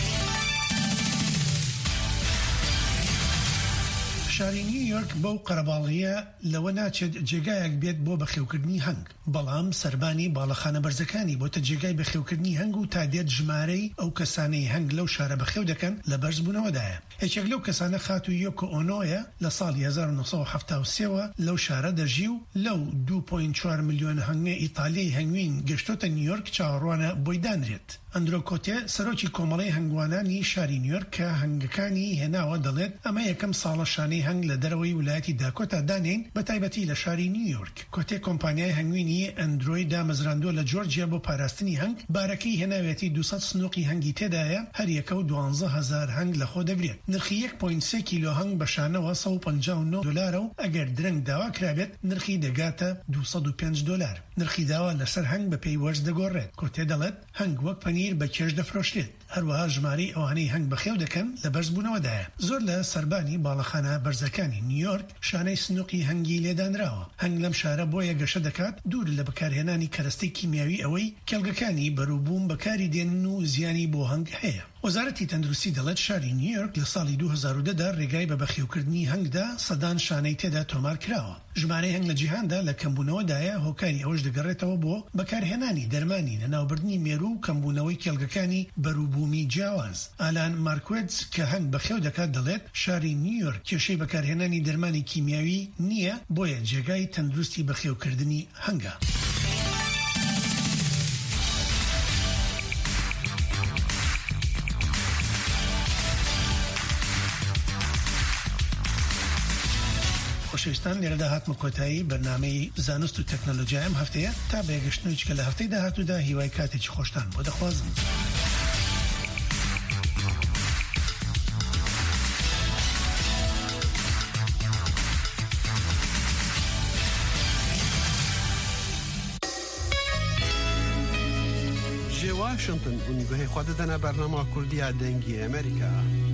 شاری نیویۆرک بەو قەرەباڵغیە لەوە ناچێت جێگایەک بێت بۆ بەخێوکردنی هەنگ. بەڵام سەربانی باڵەخانە بەرزەکانی بۆتە جێگای بەخێوکردنی هەنگ و تا دێت ژمارەی ئەو کەسانەی هەنگ لەو شارە بەخێو دەکەن لە بەرزبوونەوەدایە. یەکێک لەو کەسانە خاتو یۆکۆ ئۆنۆیە لە ساڵی 1973ەوە لەو شارە دەژی و لەو 2.4 ملیۆن هەنگێ ئیتالیای هەنگوین گەشتۆتە نیویۆرک چاوەڕوانە بۆی دانرێت. ئەندرۆ کۆتێ سەرۆکی کۆمەڵەی هەنگوانانی شاری نیویۆرک کە هەنگەکانی هێناوە دەڵێت ئەمە یەکەم ساڵە شانەی هەنگ لە دەرەوەی ویلایەتی داکۆتا دانین بە تایبەتی لە شاری نیویۆرک. کۆتێ کۆمپانیای هەنگوینی ئەندرۆی دامەزراندووە لە جۆرجیا بۆ پاراستنی هەنگ. بارەکەی هێناوێتی 200 سنووقی هەنگی تێدایە، هەر یەکە و 12,000 هەنگ لە خۆ دەگرێت. نرخی 1.3 کیلۆ هەنگ بە شانەوە $159 و ئەگەر درەنگ داوا کرابێت نرخی دەگاتە $205. نرخی داوا لەسەر هەنگ بە پێی وەرز دەگۆڕێت. کۆتێ دەڵێت هەنگ وەک پەنیر بە کێش دەفرۆشرێت. هەروەها ژمارەی ئەوانەی هەنگ بەخێو دەکەن لە بەرزبوونەوەدایە. زۆر لە سەربانی باڵەخانە بەرزەکانی نیویۆرک شانەی سنووقی هەنگی لێدانراوە. هەنگ لەم شارە بۆیە گەشە دەکات دوور لە بەکارهێنانی کەرەستەی کیمیاوی ئەوەی کێڵگەکانی بەرووبووم بەکاری دێنن و زیانی بۆ هەنگ هەیە. وەزارەتی تەندروستی دەڵێت شاری نیویۆرک لە ساڵی 2010دا ڕێگای بە بەخێوکردنی هەنگدا سەدان شانەی تێدا تۆمار کراوە. ژمارەی هەنگ لە جیهاندا لە کەمبوونەوەدایە هۆکاری ئەوەش دەگەڕێتەوە بۆ بەکارهێنانی دەرمانی لەناوبردنی مێرو و کەمبوونەوەی کێڵگەکانی بەرووبوومی جیاواز. ئالان مارکوێتز کە هەنگ بەخێو دەکات دەڵێت شاری نیویۆرک کێشەی بەکارهێنانی دەرمانی کیمیاوی نییە، بۆیە جێگای تەندروستی بەخێوکردنی هەنگە. خۆشەویستان لێرەدا هاتمە کۆتایی بەرنامەی زانست و تەکنۆلۆژیا ئەم هەفتەیە تا بەیەگەشتنەوەی کە لە هەفتەی داهاتوودا هیوای کاتێکی خۆشتان بۆ دەخوازم. واشنطن ونگوهی خود دنا برنامه کردی دنگی امریکا.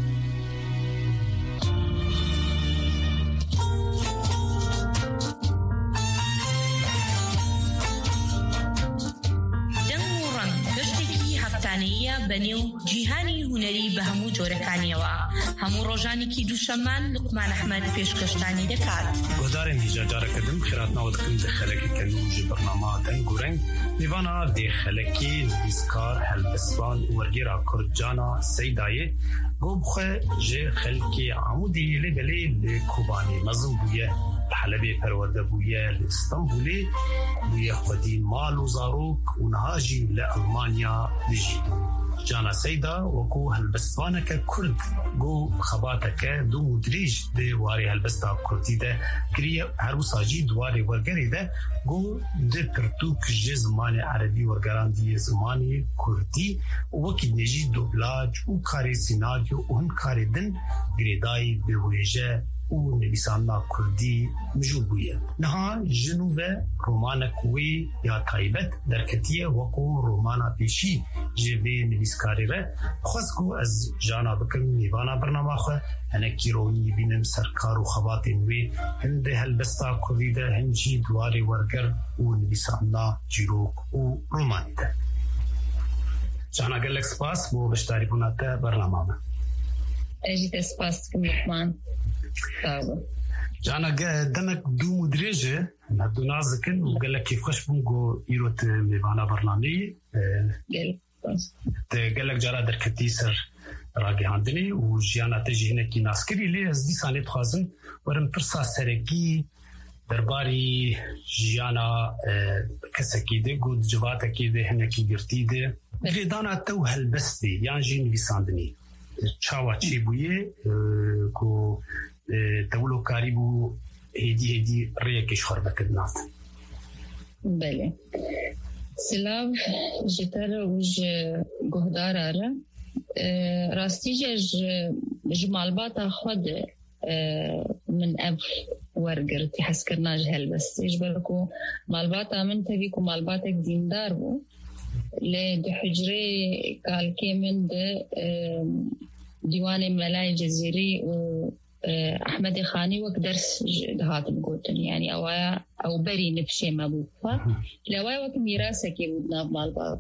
بەنێو جیهانی هونەری بە هەموو جۆرەکانیەوە هەموو ڕۆژانێکی دووشەممان لوقمان ئەحمەد پێشکەشتانی دەکات. گۆدارێن هیجاجارەکەدن خێراتناوە دەکەن لە خەلەکی کەنوو ژ بەرنامە دەنگ و ڕەنگ میوانە دێ خەلەکی نویسکار هەلبەسوان و وەرگێرا کورجانا سەیدایێ بۆ بخۆ ژێ خەلکی عەمودی لێگەلێ لێ کوبانی مەزم بوویە حلبي پرورده بویه لإستانبولي بویه خودی مال و زاروک و نهاجی لألمانیا بجید. جانا سيدا وكو هالبستوانة ككرد جو خباتك دو مدريج دي واري هالبستا كردي ده كريه هروسا جي دواري ورقري ده جو دي برتوك جي زماني عربي ورقران دي زماني كردي ووكي نجي دوبلاج وكاري سيناريو وهم كاري دن قريداي بويجة ونبيسانا كردي مجوبية نها جنوبة رومانا كوي يا تايبت دركتية وكو رومانا بيشي جيبي نبيسكاري به خوزكو از جانا بكم نيوانا برنامه خواه هنه كيروني بينم سركار وخباتين وي هنده هلبستا كردي ده هنجي دواري ورگر ونبيسانا جيروك وروماني ده جانا قلق سپاس بو بشتاري بوناته برنامه اجيت سپاس كم لحمان جانا دمك دو مدرجة هدو نازكن وقال لك كيف خش بونجو يروت ميبانا برنامجي قال لك جارا دركتي سر راقي عندني وجيانا تجي هنا كي ناسكري لي ازدي ساني تخازن ورم برسا سرقي درباري جيانا كسكي دي قد جواتا كي دي هنا كي قرتي دي قريدانا تو هالبستي يعني جيني بيساندني چاوا چی بویه کو تولو کاریبو هدی ریکش خربت نات بله سلاو جتر وج گهدار آره راستی جمالبات خود من اب ورگرتی حس کرنا جهل بس اجبرکو مالبات من تبی کو مالباتک دیندار بو ل حجري قال كيمن ديوان ملاي جزيري وأحمد خاني وكدرس هذا الجوتن يعني أو بري نفسي ما بوفا لواي وقت ميراثك يودنا مالبات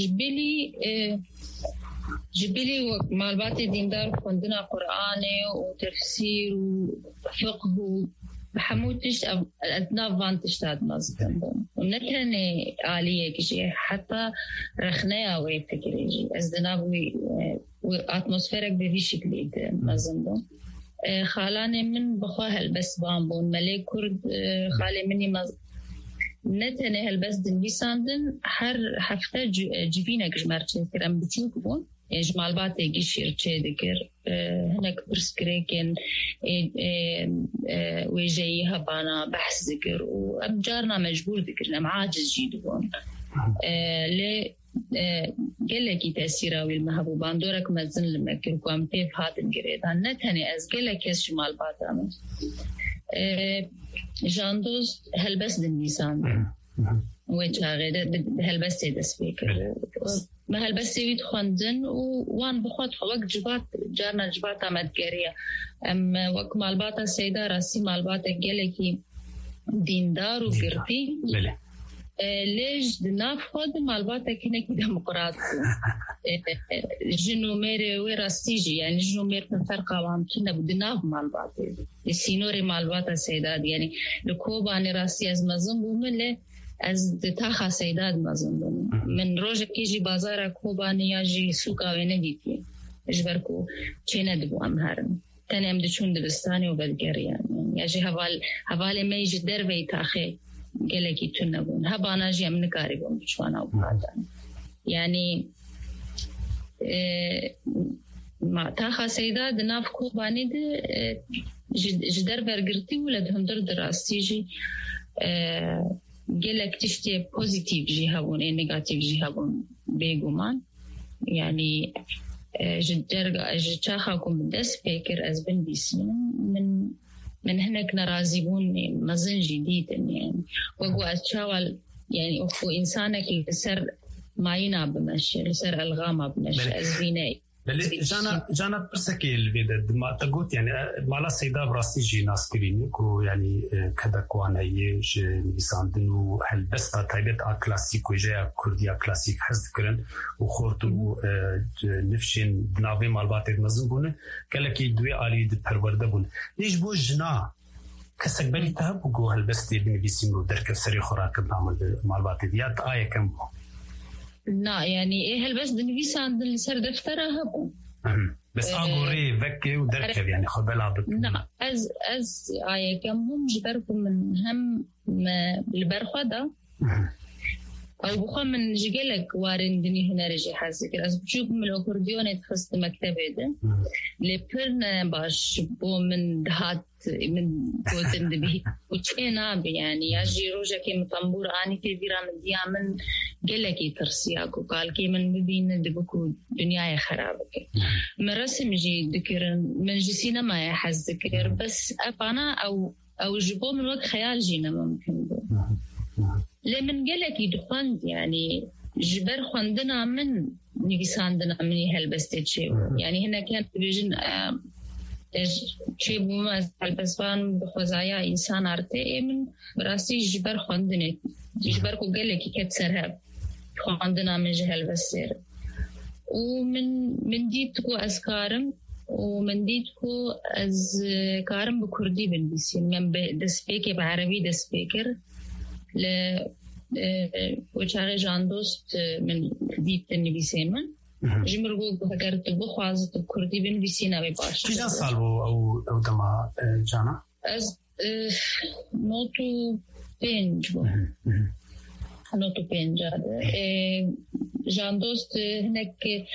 جبلي مالبات ديندار عندنا قرآن وتفسير وفقه حموتش أدنى فانتش تاد مزدن ونتهني آلية كشي حتى رخنايا ويفكري جي أزدنابوي واتموسفيرك بفي شكلي مزدن خالاني من بخواه هلبس بامبون ملي كرد خالي مني نتهني هلبس دن بيساندن هر حفته جبينك جمارتين كرم بتينك بون جمال باتي جيشير تشي ذكر هناك برسكريكن ويجي هبانا بحث ذكر وأبجارنا مجبور ذكرنا معاجز جيدون لي قلكي تأثيرا والمهبوبان دورك مزن لما كركوام بيف هاد الجريدان نتهني أز قلك يس جمال باتا جاندوز هلبس دنيسان ويتشاغي هلبس تيدس بيكر ما هلبس يويد خواندن وان بخوات وقت جبات جارنا جبات عمدگرية وقت مالباتا سيدا راسي مالباتا قلكي ديندار وقرتي ليش دناف خود مالباتا كينكي ديمقراط جنو ميري ويراستيجي يعني جنو مير فرقا وامتنا بدناف مالباتا السينوري مالباتا سيداد يعني لكوباني راسي از مزن بومن از دتاخا سيداد مزن من روجه كيجي بازارا كوباني ياجي سوقا وينجيتي اجبركو چينه دبو امهرن تنم دچون دبستاني وبدگري يعني ياجي حوالي ميجي دروي تاخي قالكي تنبون هبانا جي من كاريبون بچوانا وبادان يعني ما تاخا سيداد ناف كوباني دي جدر برگرتي ولدهم دراستيجي قالك تشتي بوزيتيف جي هبون اي نيجاتيف جي هبون بيغمان يعني جتاخاكم دس بيكر از بن بيسين من هناك نرازيبون مزن جديد يعني وقو اتشاول يعني اخو انسانك يسر ماينا بمشي يسر الغامة بمشي ازبيني جانا برسكي البيد ما تقول يعني مالا سيدا براسي جي ناس كرينيكو يعني كذا كوانا يج نيساندنو هل بس تايبت كلاسيك وجاء كرديا كلاسيك حذكرن وخورتو نفشين بنافي مالباتي مزنبونه كلكي دوي علي دبرورده بون ليش بو جنا كسك بري تهب وجو هل بس تبني بيسيمو درك سري خوراك بنعمل مالباتي ديات آية كم لا يعني إيه هل بس دنيسان عند سر دفترها هبو بس أقولي فكي ودركب يعني خبلا بك لا از آية كم هم جبركم من هم البرخدة أو بخوا من جيلك واردني هنا رجع حاسك أز بشوف من الأكورديون تخص مكتبه ده لبرنا باش بو من دهات من بوزن دبي وشينا يعني يجي روجا كي مطنبور آني في فيرا من ديامن جلكي ترسياكو قال كي من مبين دبكو دنيا خرابك مرسم جي ذكرن من جسينا ما يحز ذكر بس أبانا أو جبو من وقت خيال جينا ممكن بو لمن جلكي دخند يعني جبر خندنا من نيساندنا مني هالبستشي يعني هنا كان بيجن شيء بما البسبان بخزايا إنسان عرتي من براسي جبر خندنا جبر كو جلكي كتسرها خندنا من جهل بسير ومن ديتكو أذكارم ومن ديتكو أذكارم بكردي بنبيسين من دسبيكي بعربي دسبيكر ل وشارة جاندوست من ديت النبيسين من جمرقو بهكرت بخوازة الكردي بنبيسين بباش كيجان صالبو أو دما جانا؟ أز نوتو بينج نوتو بينج جاندوست هناك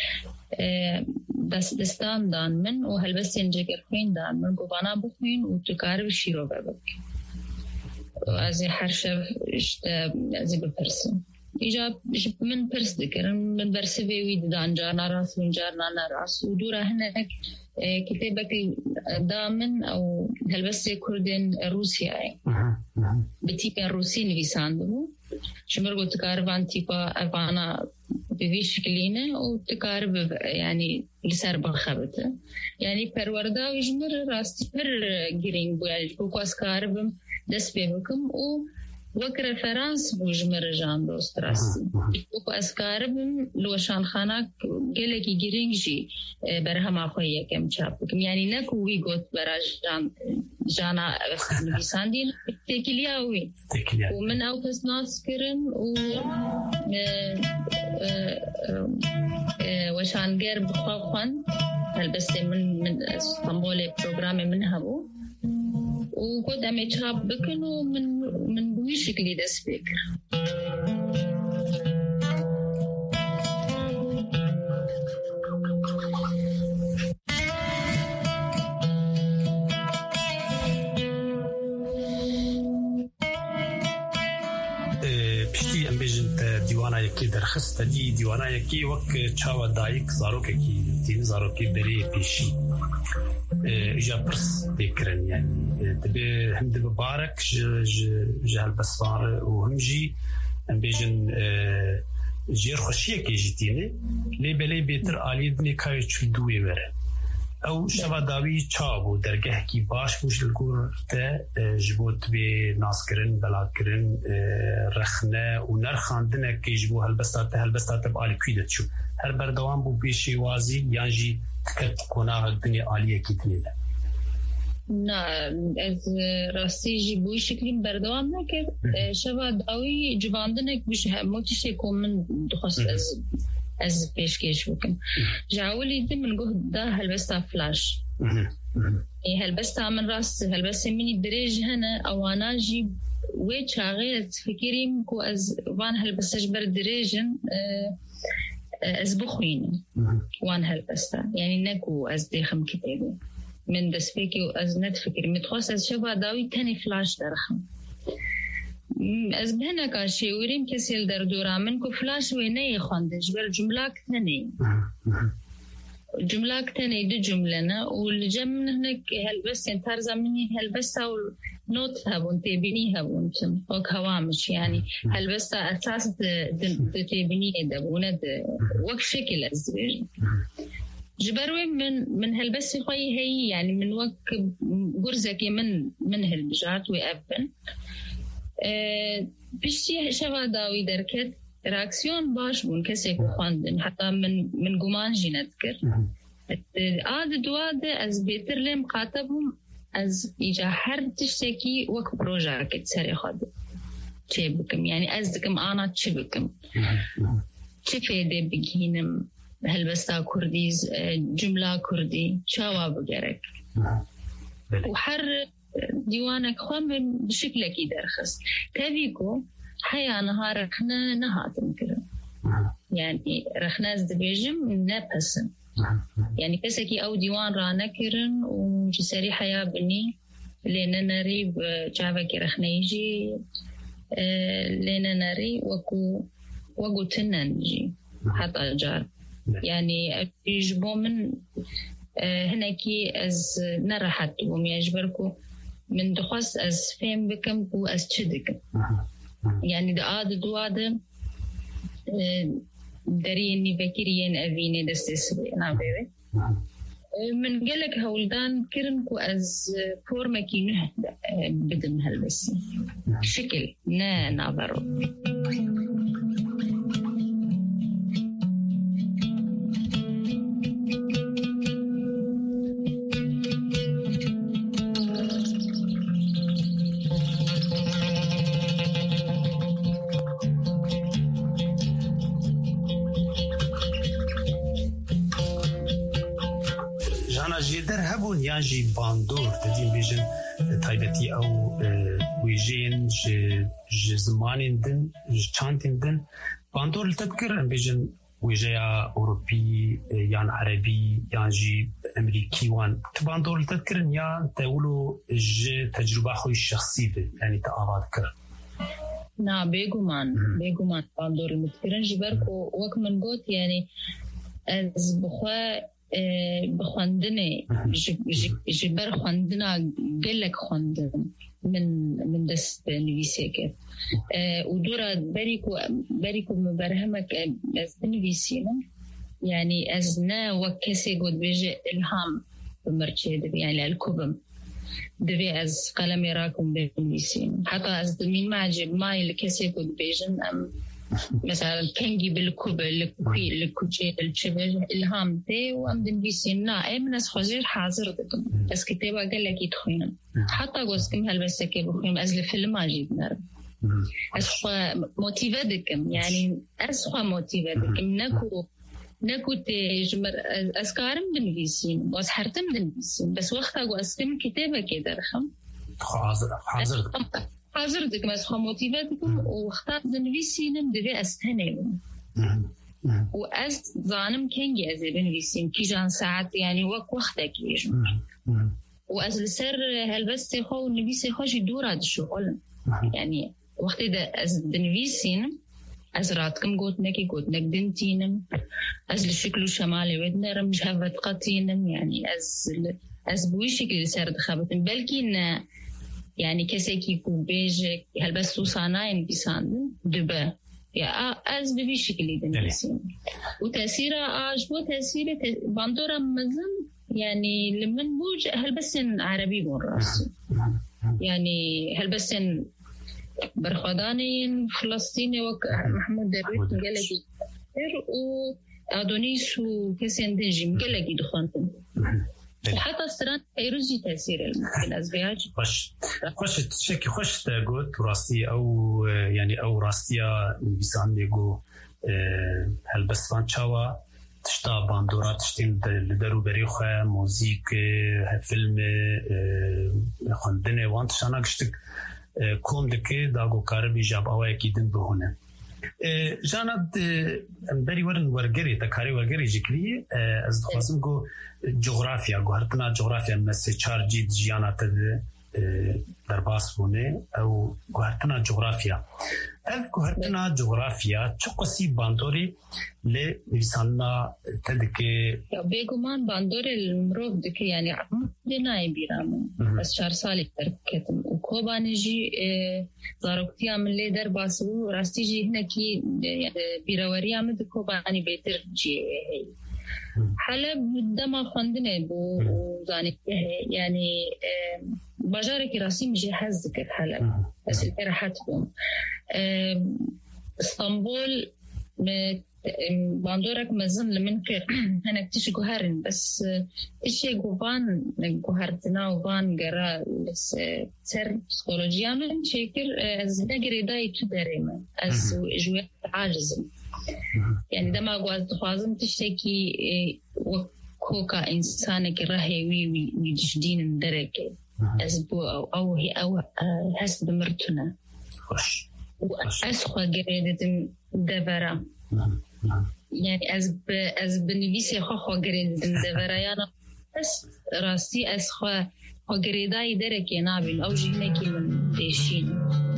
بس دستان دان من وهالبس ينجيكر خوين دان من قبانا بخوين وتكارب شيرو بابك از حرشف از بپرسم ایجاب من پرس دکرم من برسه وید دان جانا راس من جانا نراس و دورا هناك كتابك دامن او هلبس كردين روسيا بتيبين روسي نفيساندو شمرغو تكاربان تيبا افانا بفيش كلينه وتكارب يعني لسر بخبته يعني پروردا ويجمر راستي پر گرين بو يعني بو اسكاربم دست بكم و وك ريفرنس بوجمر جاندوست راستي بو اسكاربم لوشان خانك گلكي گرينجي برهم خويا كم چاپكم يعني نكو وي گوت برا جانا نفيساندين تكلياوي ومن او بس ناس كرن و وشان غير بخوفن هلبس من اسطنبول بروجرام منها بو وقد أمي تشاب بكنو من بويش كلي ده سبيكر بشتي أم بيجنت ديوانا يكي درخست دي ديوانا يكي وك تشاوا دايك زاروكي تين زاروكي بري بيشي إجا برس بكرن يعني دبي هم دبي بارك جهل بسفار وهمجي أم بيجن جير خوشية كي جيتيني لي بلي بيتر آلي دني كاي تشدوي بره أو شبا داوي تشابو درجه كي باش بوش الكور تا جبوت بي ناس كرن بلا كرن رخنة ونرخان دنا كي جبو هالبستات بآلي كويدت شو هر بردوان بو بيشي وازي يانجي تكت كوناها الدنيا آلية كي تنيدا نعم از راستی جبوی شکلیم بردوام نکرد شبا داوی جواندنک بش موتی شکو من دخواست از پیشکش بکن جاولی دی من گفت دا هلبستا فلاش هلبستا من راست هلبستا منی دریج هنه اوانا جی وی چاقیت فکریم کو از وان هلبستاش بر دریجن از بخوینم وان هلبستا يعني نكو از ديخم كتابي من دسبيكي وأز نتفكر متخصص از شبه داوي تاني فلاش درخم از بهنا كاشي وريم كسيل در دورا منكو فلاش ويني خواندش بر جملاك تاني دي جملنا والجمن هناك هلبس ترزا مني هلبستا نوت هبون تبيني هبون وك هوامش يعني هلبستا أساس تبيني دبونة وك شكل أزبير جبروي من هلبس خوي هي يعني من وك جرزك من هالبجات ويأبن بشتي شبه داوي دركت راكسيون باش بون كسي خواندن حتى من قمان جي نذكر عاد دوادة از بيتر لهم قاتبهم از إيجا هر تشتكي وك بروجاك تسري خادم چه بكم يعني أزدكم أنا چه بكم چه فيدي بگينم هلبستا كرديز جملة كردي شاوا بگرك وحر ديوانك خوام بشكل كي درخص تابيكو حيا نهار رخنا نهاتم كرن يعني رخنا دبيجم نبسن يعني كسكي أو ديوان رانا كرن وجسري حيا بني لنا نري بجابك رخنا يجي لنا نري وكو تننجي حتى جار يعني يجبو من هناكي از نرحت وميجبركو من دخص از فهم بكم و از تشدك يعني دا عاد دواد داريني بكريين أبيني دستسوي نعبوي من قالك هولدان كرنكو از فورمكي نهد بدم هالبسي شكل نعبرو ياجي باندور تدين بيجن تايبتي أو ويجين زمانين دن شانتين دن باندور التذكر بيجن ويجيا أوروبي يعني عربي يعني أمريكي وان باندور التذكر يعني تقولوا تجربة خوي الشخصية يعني تأذكر نعم بيجومان باندور المتذكرين جبركو وقت من قوت يعني از بخوا بخواندنه جبر خواندنه گلک خواندن من دست نویسه کرد و دورا بریکو مبرهمک از نویسینم يعني از نه وکسی گود بیجه الهام بمرچه دبی يعني الكوبم دبی از قلمی راکم بنویسین حتی از دمین معجب مای لکسی گود بیجن مثلا كنجي بالكوبا الكوتشي الشبه الهام تي وامدن بيسينا من اسخوزير حاضر دكم بس كتابة قال لك يدخلين حتى قوزكم هالبسكي بخيم ازل فيلم اجيب نار اسخوا موتيفا دكم يعني اسخوا موتيفا دكم نكو تجمر اسكارم دنبيسين واسحرتم دنبيسين بس وقتها قوزكم كتابة كده رخم حاضر دكم اسخوا موتيفا دكم واختار دنبيسين دبي استهنم وأز ظانم كنجي أزي بنويسين كي جان ساعات يعني وقتك يجمع وأز لسر هالبس خو النبيسي خوش يدور هذا الشغل يعني وقت ده أز بنويسين أز راتكم قوتنك دنتينم أز لشكل شمالي ودنا رمج هفت قطينم يعني أز بويشك لسر دخابتن بلكي إن يعني كسيكي كو بيجك هالبس توصاناين بيساندن دبا يا از ببي شكلي دنسين وتأثيره عجبه تأثيره باندورا مزن يعني لمن بوج هالبسن عربي بالراس يعني هالبسن برخدانين فلسطيني ومحمود درويش قالك و أدونيس وكسين دنجي قالك دخانتن وحتى السران يرجي تأثير الأزواج خوش تشكي خوش تقول تراستي أو يعني أو راستيا بيسان يقول هالبسفان شوا تشتا باندورات تشتين لدارو بريخة موزيك فيلم خندنة وان تشانا قشتك كوم دكي داغو كاربي جاب أواي كيدن بهونه جاند بري ورن ورگری تکاری ورگری جکلی از خواستم کو جغرافیا گوهرتنا جغرافیا مثل چار جید جیانات در باس بونه او گوهرتنا جغرافیا اف گوهرتنا جغرافیا چقسی باندوری ل نویسانا تدکه بيگومان باندور المروف دكي يعني عمدنا يبيرامو بس 4 سالي تركتم وكوبانجي زاروكتيا من لي در باسو راستيجي هناكي بيراوريا مد كوباني بيتر جي هي حلب دما خندنه بو زاني يعني باجارك راسي مجي حزك حلب بس راحتهم اسطنبول باندورك مزن لمن كير هناك تيجي جوهرن بس تيجي جوفان جوهرتنا وفان جرا بس سر بسيكولوجيا من شكل از نجري داي تدريما از جوات عاجز يعني دما قاعد تفاضل تشتكي وكوكا إنسانك راهي ويجدين درجة از بو أو هي أو حسب مرتنا خوش وأسخوا جريدة دفرة يعني از بنویسی خوا گریدن دورایانا بس راستی از خوا گریدای درکی نابین او جینه که من دیشین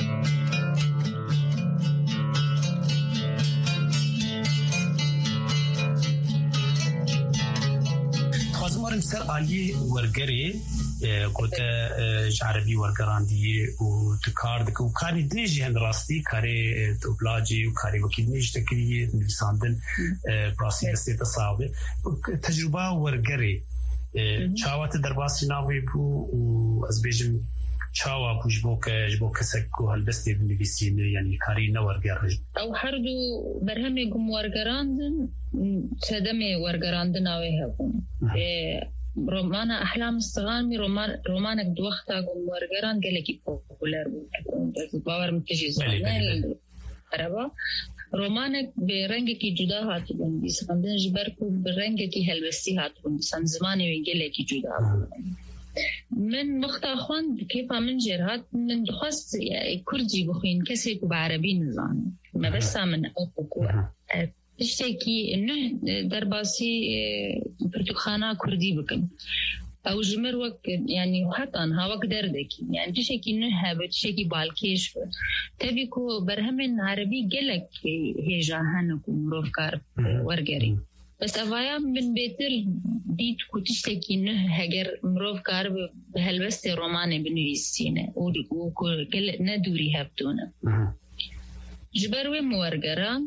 خازمارم سر آلی ورگری قلت عربي ورقراندي وتكارد وكاري دنيجي هند راستي كاري دوبلاجي وكاري وكيد نيج تكري نيساندن براسي بسيطة صعبة تجربة ورقري شاوات درباسي ناوي بو وأزبيجم شاوا بو جبوك سكو هالبستي بنبيسين يعني كاري نورقر أو حردو برهمي قم ورقراندن سدمي ورقراندن ناوي هبون رومانا أحلام الصغامي رومانك دوختا قم ورقران قلقي بوبولار باور متجي زمان العربة رومانك برنجكي جدا هاتبون بيسخندن جبركو برنجكي هلبستي هاتبون بيسان زماني ويقلقي جدا من مختا أخوان كيفا من جرهات من دخواست كردي بخوين كسيكو بعربي نظام ما بس من أوكو تشتكي إنه درباسي برتقانة كردي بكم أو جمر وقت يعني حتى أنها وقت دردك يعني تشتكي إنه هابت تشتكي بالكيش تبيكو برهم عربي قلك هي جاهنك ومروفكار ورقري بس أفايا من بيتر ديت كتشتكي إنه هجر مروفكار بهالبست روماني بنويسينه وقل ندوري هبتونه جبروي مورجران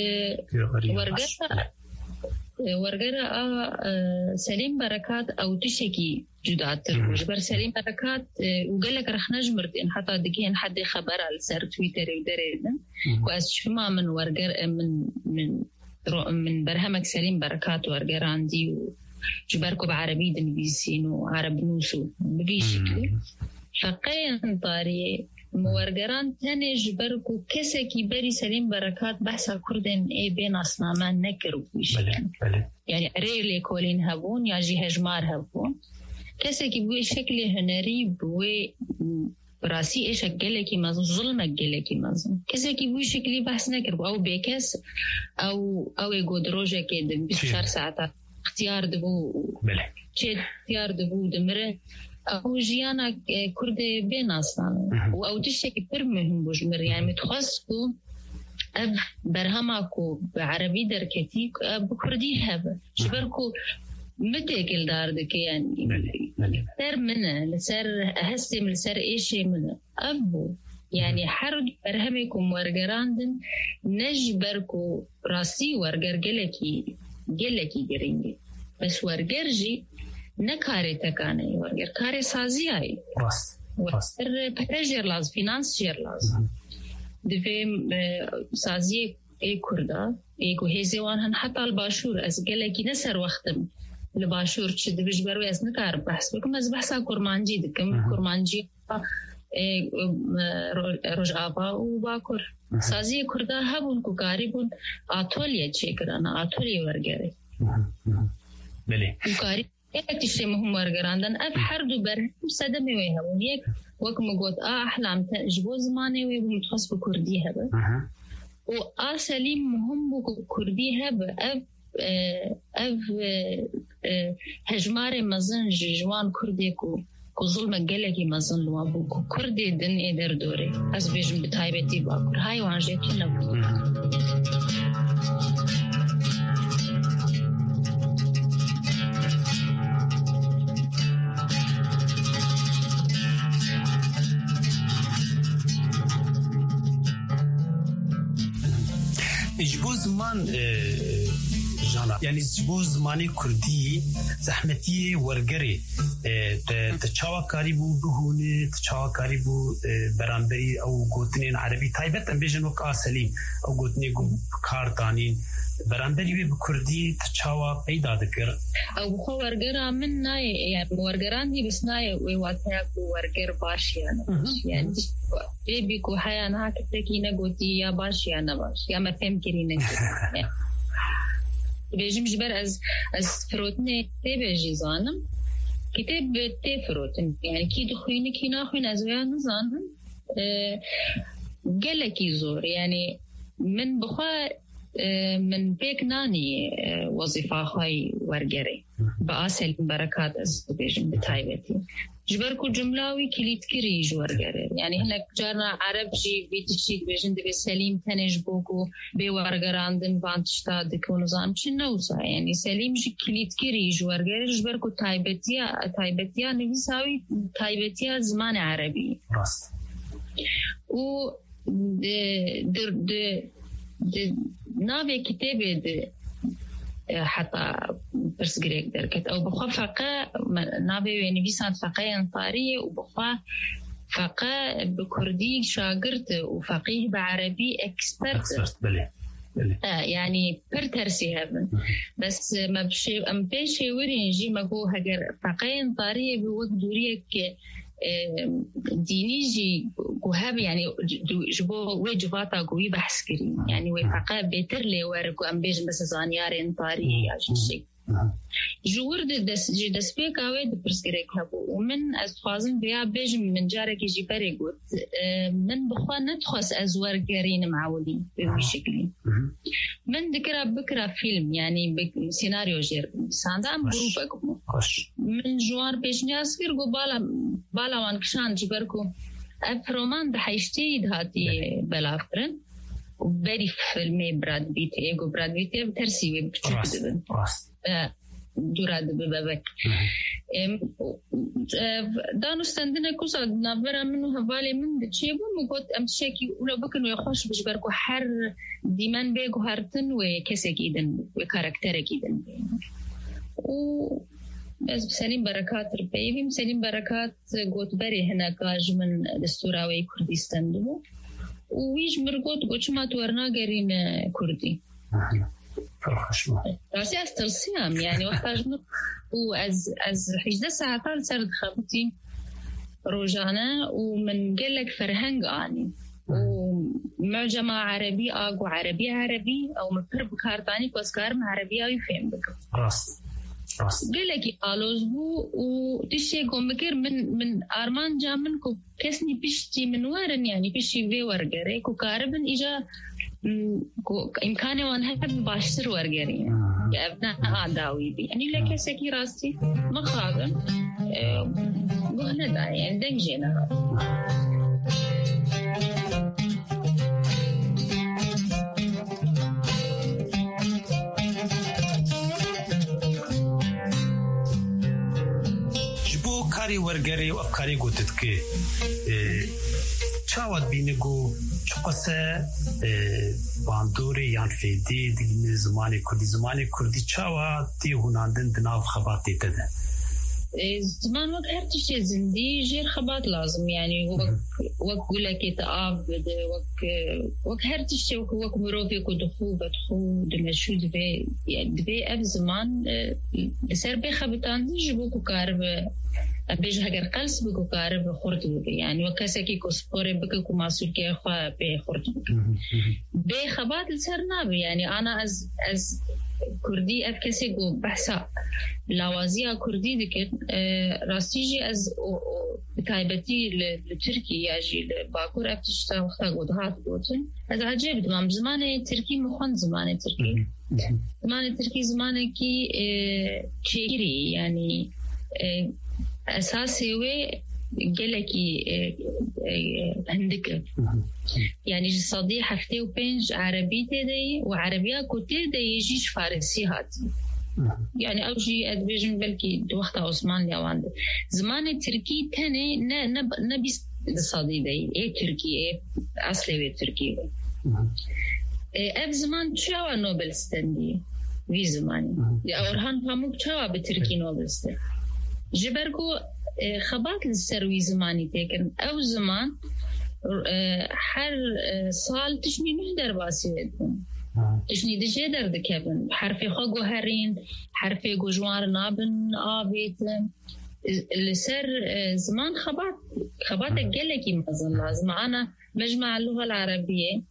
ورجرة سليم بركات أو تشكي جدات جبر سليم بركات وقالك رح نجمرتين حتى دقيقة حد خبر على سر تويتر ودريدن وأشوفها من ورجر من برهمك سليم بركات ورجران دي جبركو بعربي دنبيسين وعرب نوسو بقيشكلي فقين طاري مورگران تنه جبرکو کسی که بری سلیم برکات بحثا کردن ای بین اسنامان نکرو بیشتن یعنی ریلی کولین هبون یا جی هجمار هبون کسی که بوی شکل هنری بوی براسی ایش گله کی مزن ظلم گله کی مزن کسی که بوی شکلی بحث نکرو او بیکس او گودروجه که 24 ساعت اختیار دبو چه اختیار دبو دمره أو جيانا كردي بين أصلاً أو تشتكي برمهم بجمر يعني متخصصو أب برهماكو بعربي دركتيك أب كردي هذا شبركو متى كل داردك يعني سر منه لسر أهستم لسر إيشي منه أبو يعني حرد برهمكم ورقراندن نجبركو راسي ورقر جلكي جرينجي بس ورقرجي نکاری تکانه ورگر کاری سازی ای راست پروژه لاز فینانسیر لاز دویم سازی ای کرده ایگو هزیوان هن حتی الباشور از گلکی نسر وقتم الباشور چه دویش بروی از نکار بحث بکم از بحثا کرمانجی دکم کرمانجی رجعبا و باکر سازی کرده هبون که کاری بون آتولیه چه کرانه آتولیه ورگره بله کاری اكتشي مهم ورقراندن اف حردو برهم صدمي ويها ونيك وكما قلت احلام تجبو زماني ويها متخص بكردي هبا سليم مهم بكردي هبا اف هجماري مزن جوان كردي كو ظلم قلقي مزن لوابو كردي دن ادر دوري از بيجم بتايبتي باكر هاي وانجيتو نبو جبو زمان جانا يعني جبو زماني كردي زحمتي ورقري تشاوا كاريبو بهوني تشاوا كاريبو برانبري او قوتنين عربي تايبت ام بيجن وقع سليم او قوتني كارتانين برانبري بكردي تشاوا بيدا ذكر او بخو ورقرا من ناي يعني ورقران دي بس ناي ويواتيا ورقر باشيانا يعني بيكو حيانا هكتكي نقوتي يا باشيانا باش يا ما فهم كرينا بيجم جبر از فروتني تبيجي زانم كتاب تفروتن يعني كي دخويني كي ناخوين از ويا نزانم قالكي زور يعني من بخوا من بيك ناني وظيفة خاي ورقري بأسل بركات أزبيجن بتايبتي جبركو جملاوي كليت كريج ورقري يعني هناك جارنا عرب جي بيتشيك بيجن دبي سليم تنج بوكو بي ورقراندن بانتشتا دكو نظام شنوصا يعني سليم جي كليت كريج ورقري جبركو تايبتيا نبيساوي تايبتيا زمان عربي راست و نابي كتابة حتى برس جريك دركت أو بخوا فقه نابي ونبيسان فقه انطارية وبخوا فقه بكردي شاگرد وفقيه بعربي اكسبرت بلي يعني برترسي هذا بس ما بشي أم بيشي ورينجي ما هو هجر فقه انطارية بوقت دوريك دينيجي وهاب يعني جبو وجباتا قوي بحث كريم يعني وفقا بيتر لي واركو ام بيج بس زانيار انطاري يا شيء جورد دس بيك اويد برسكريك هبو ومن ازخازن بيا بيج من جارك يجي بريغوت من بخوا ندخس ازوار قرين معولي بشكل من ذكرى بكره فيلم يعني سيناريو جير ساندام جروبك من جوار بيج ناسكر جو بالا وان كشان جبركو افرومان بحيشتي هاتي بلافرن وبري فيلمي براد بيت ايجو براد بيت ترسيوي بتشوف دوراد ببابك دانو استندنا كوسا نافرا منو هفالي من دتشيبو مقود امتشاكي ولو بكن ويخوش بجبركو حر ديمان بيجو هارتن وكسك ايدن وكاركترك ايدن و بس سليم بركات ربيبي سليم بركات قوت بري هنا كاج من دستوراوي كردستان دو ويج مرقوت قوش ما تورنا قرين كردي راسي استرسيام يعني وقتاج وأز حجدة ساعتال سرد خبتي روجانا ومن قلك فرهنج آني ومعجمة عربي آقو عربي أو مفرب كارتاني كوسكار مع عربي أو يفهم بك راست قلك قالوز بو وتشي قوم بكير من أرمان جامن كو كسني بيشتي من وارن يعني بيشي في ورقري كو كاربن إجا إمكاني وانها باشتر ورقري يعني أبناء أعداوي بي يعني لك سكي راستي مخاضن قهنا دا يعني دنجينا کاری ورگری و افکاری گوتد که چاوت بینگو چقصه باندوری یان فیدی دیگه زمانی کردی چاوت دی هناندن دناف خباتی تده زمان وقت هر تشي زندي جير خبات لازم يعني وقت لك تقاب وقت هر تشي وقت مروفي كدخو بدخو دمشو دبي يعني دبي أب زمان لسر بخبطان جبوكو كارب أبيج هجر قلس بكو كارب خورد بكي يعني وكاسكي كسبوري بكو ماسول كي أخوة بخورد بكي بخبات لسر نابي يعني أنا از كردي أفكسي جو بحثا لاوازيا كردي دكت راستيجي از بتايبتي لتركي ياجي باكور أفتشتا وقتا قدهات قوتن از عجب دمام زمان تركي مخون زمان تركي زمان تركي زمان كي شيري يعني أساسي وي قلكي عندك يعني صديق حفتي وبنج عربي تدي وعربية كتير دي يجيش فارسي هات يعني أوجي أدبيجن بلكي وقت عثمان يوان زمان تركي تاني نبي صديق دي إيه تركي إيه أصلي تركي أب زمان شوا نوبل ستندي في زماني أورهان فاموك شوا بتركي نوبل ستندي جبركو خبات السروي زماني تاكن أو زمان حر صال تشني نهدر باسي تشني دجي دردك يبن حرفي خو هرين حرفي جوار نابن آبيت لسر زمان خبات الجلكي مازن لازم أنا مجمع اللغة العربية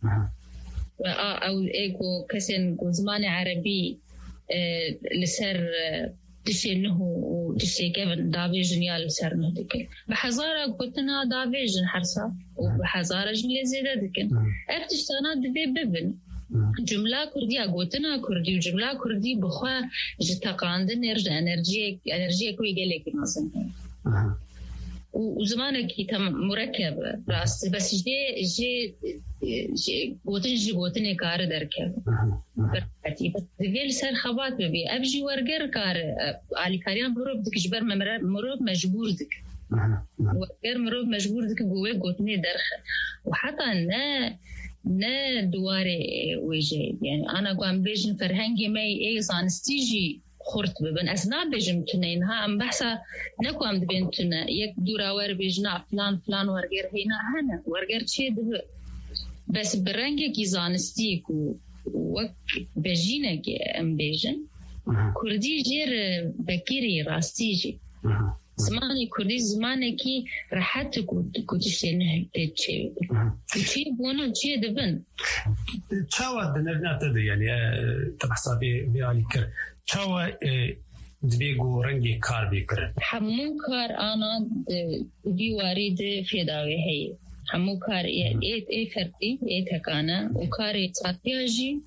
أو إيجو كسن زمان عربي لسر تشينه وتشيكن دافيجن يال سرنا دك بحزارة قلتنا دافيجن حرصة وبحزارة جملة زيادة دك افتشتنا دبي ببن جملة كردية قلتنا كردي وجملة كردي بخوا جتقاندن يرجع انرجيه كوي قالك مثلا وزمانك مركب راس بس جي قوتني كار دركب براتي بس ديال سر خبات ببي ابجي ورقر كار علي كاريان مروب دك جبر مروب مجبور دك ورقر مروب مجبور دك قوه قوتني درخ وحتى نا دواري ويجي يعني انا قام بيجن فرهنجي ماي اي سانستيجي خورت ببن أثناء بيجم تنينها أم بحثا نكو أم دبين تنا يك دوراور بيجنا فلان ورقر هنا هنا ورقر شيء دب بس برنجة كي زانستيك وك بجينة كي أم بيجن كردي جير بكيري راستيجي زماني كردي زماني كي راحت كوتشتنه تشي وشي بونو شي دبن شاوة دنرنا تدي يعني تبحثا بيالي كر شاوة دبيقو رنجي كار بيكرن حمو كار أنا بيوارد فيداوي هي حمو كار ايه فرقي ايه تكانا وكاري تاتياجي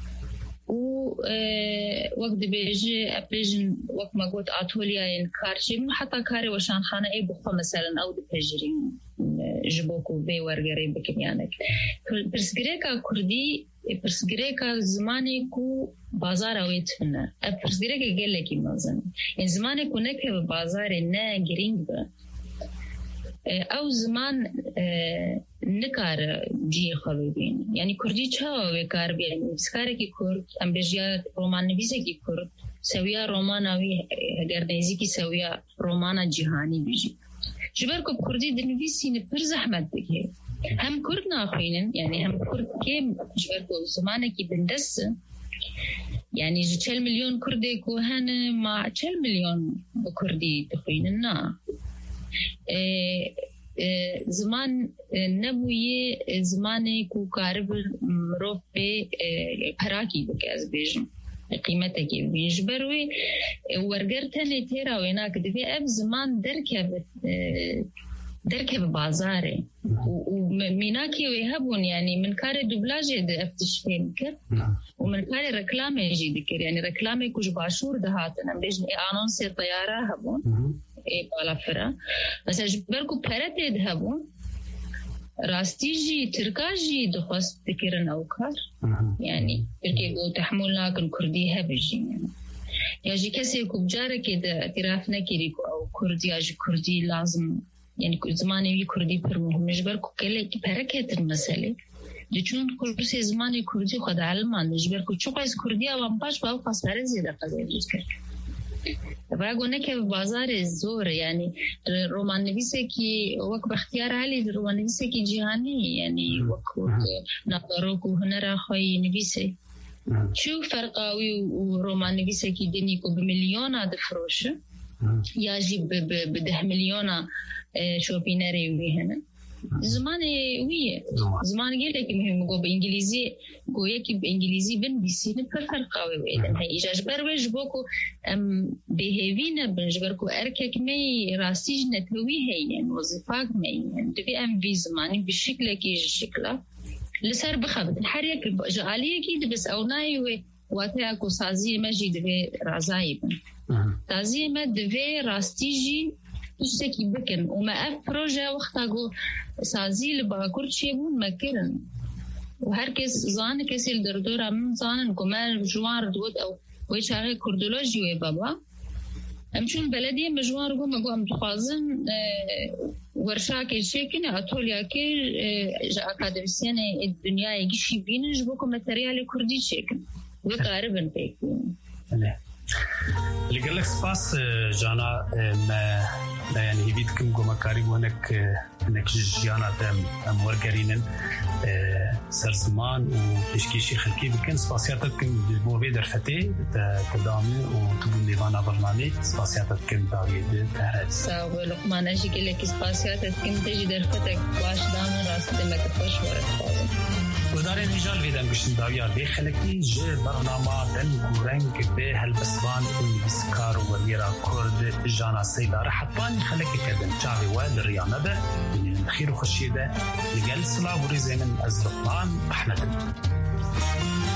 وقت بيجي أبريجن وقت ما قلت أطوليا كارشي حتى كاري وشان خانة ايه بخوا مثلا أو دبجرين جبوكو بي ورقري بكنيانك برسجريكا كردي برسجريكا زماني كو بازار ويتفنا برسجريكا قال لك مثلا يعني زماني كو نكه بازار نا جرينج با او زمان نكار جي خبيبين يعني كردي چاوه کار بیان بسکاره کی کرد ام بجیا رومان نویسه کی کرد سویا روماناوی اگر نزی کی سویا رومانا جهانی بیجی جبر کو کردی دنویسی نه پر زحمت بگه هم کرد ناخوینن يعني هم کرد که جبر کو زمانه کی بندس يعني 40 مليون كردي كوهن مع 40 مليون بكردي تخوينن نا زمان نبوي زماني كو كارب مروف بي پراكي بكاز بيجن قيمتك بيجبروي ورقرتني تيرا ويناك دبي اب زمان دركب بازاري وميناكي ويهبون يعني من كاري دوبلاجي افتش فينكر ومن كاري ركلامي يجي ذكر يعني ركلامي كوش باشور دهاتنا بيجن انونسي طيارة هبون اي بالا فرا بس اجبركو پرت يذهبون راستيجي تركاجي دخواست ذكرن او كار يعني تركي بو تحملنا كن كردي هبجي يعني يجي كسي كبجارة كده اعترافنا كيريكو او كردي اجي كردي لازم يعني زماني كردي پر مهم اجبركو كله بركة المسألة دچون كرسي زماني كردي خد علمان اجبركو چو قيس كردي اوام باش باو خسارة زيادة قضية جيكر براغونه که بازار زور يعني رومان نویسه کی وقت باختیار علی رومان نویسه کی جهانی يعني وقت نظرک و هنر خوی نویسه شو فرقاوی و رومان نویسه کی دنی کو بمليون دفروشه یا جی ب 10 مليون شوبينري ويهنا زماني ويه زمان قال لك مهم جو بانجليزي جو يكي بانجليزي بن بيسين بفرقاوي ويدن هي اجاج بروج بوكو بيهيفينا بنجبركو اركك مي راستيج نتوي هي يعني وظيفاك مي دبي ام في زماني بالشكل كي شكله لسر بخبط الحريك جاليه كي بس او ناي واتاكو سازي ماجي دبي رازايب تازي ما دبي راستيجي تشتكي بكن وما اف بروجه وقتاقو سازي لباكور تشيبون مكرن وهركز زان كسيل دردورا من زانن قمال جوار دود او ويشاغي كردولوجي ويبابا امشون بلدية مجوار قوم قوم تخوازن ورشاكي شيكين اتولياكي اكاديميسيان الدنيا يجيشي بينج بوكو ماتريالي كردي شيكين وقاربن بيكين اللي قال لك سباس جانا ما يعني هيبيتكم قومكاري هناك جيانا دم ورقرينن سرزمان وبشكيشي خلقي بكن سباسياتكم بوفي درفتي تدامي وتبون ديوانا برنامج سباسياتكم داوية تهرد ساو لقمان أجي قلك سباسياتكم تجي درفتك باش دامن راست مكتفش ورد ودارين رجال فيدان بشتن داوية دي خلقي جي برنامج دن قرنك به هالبسوان بسكار وريرا كرد جانا سيدار حطاني خلقي كدن جاوي واد الريانة ده من الخير وخشي ده لقال صلاة وريزي من أزلقان أحمد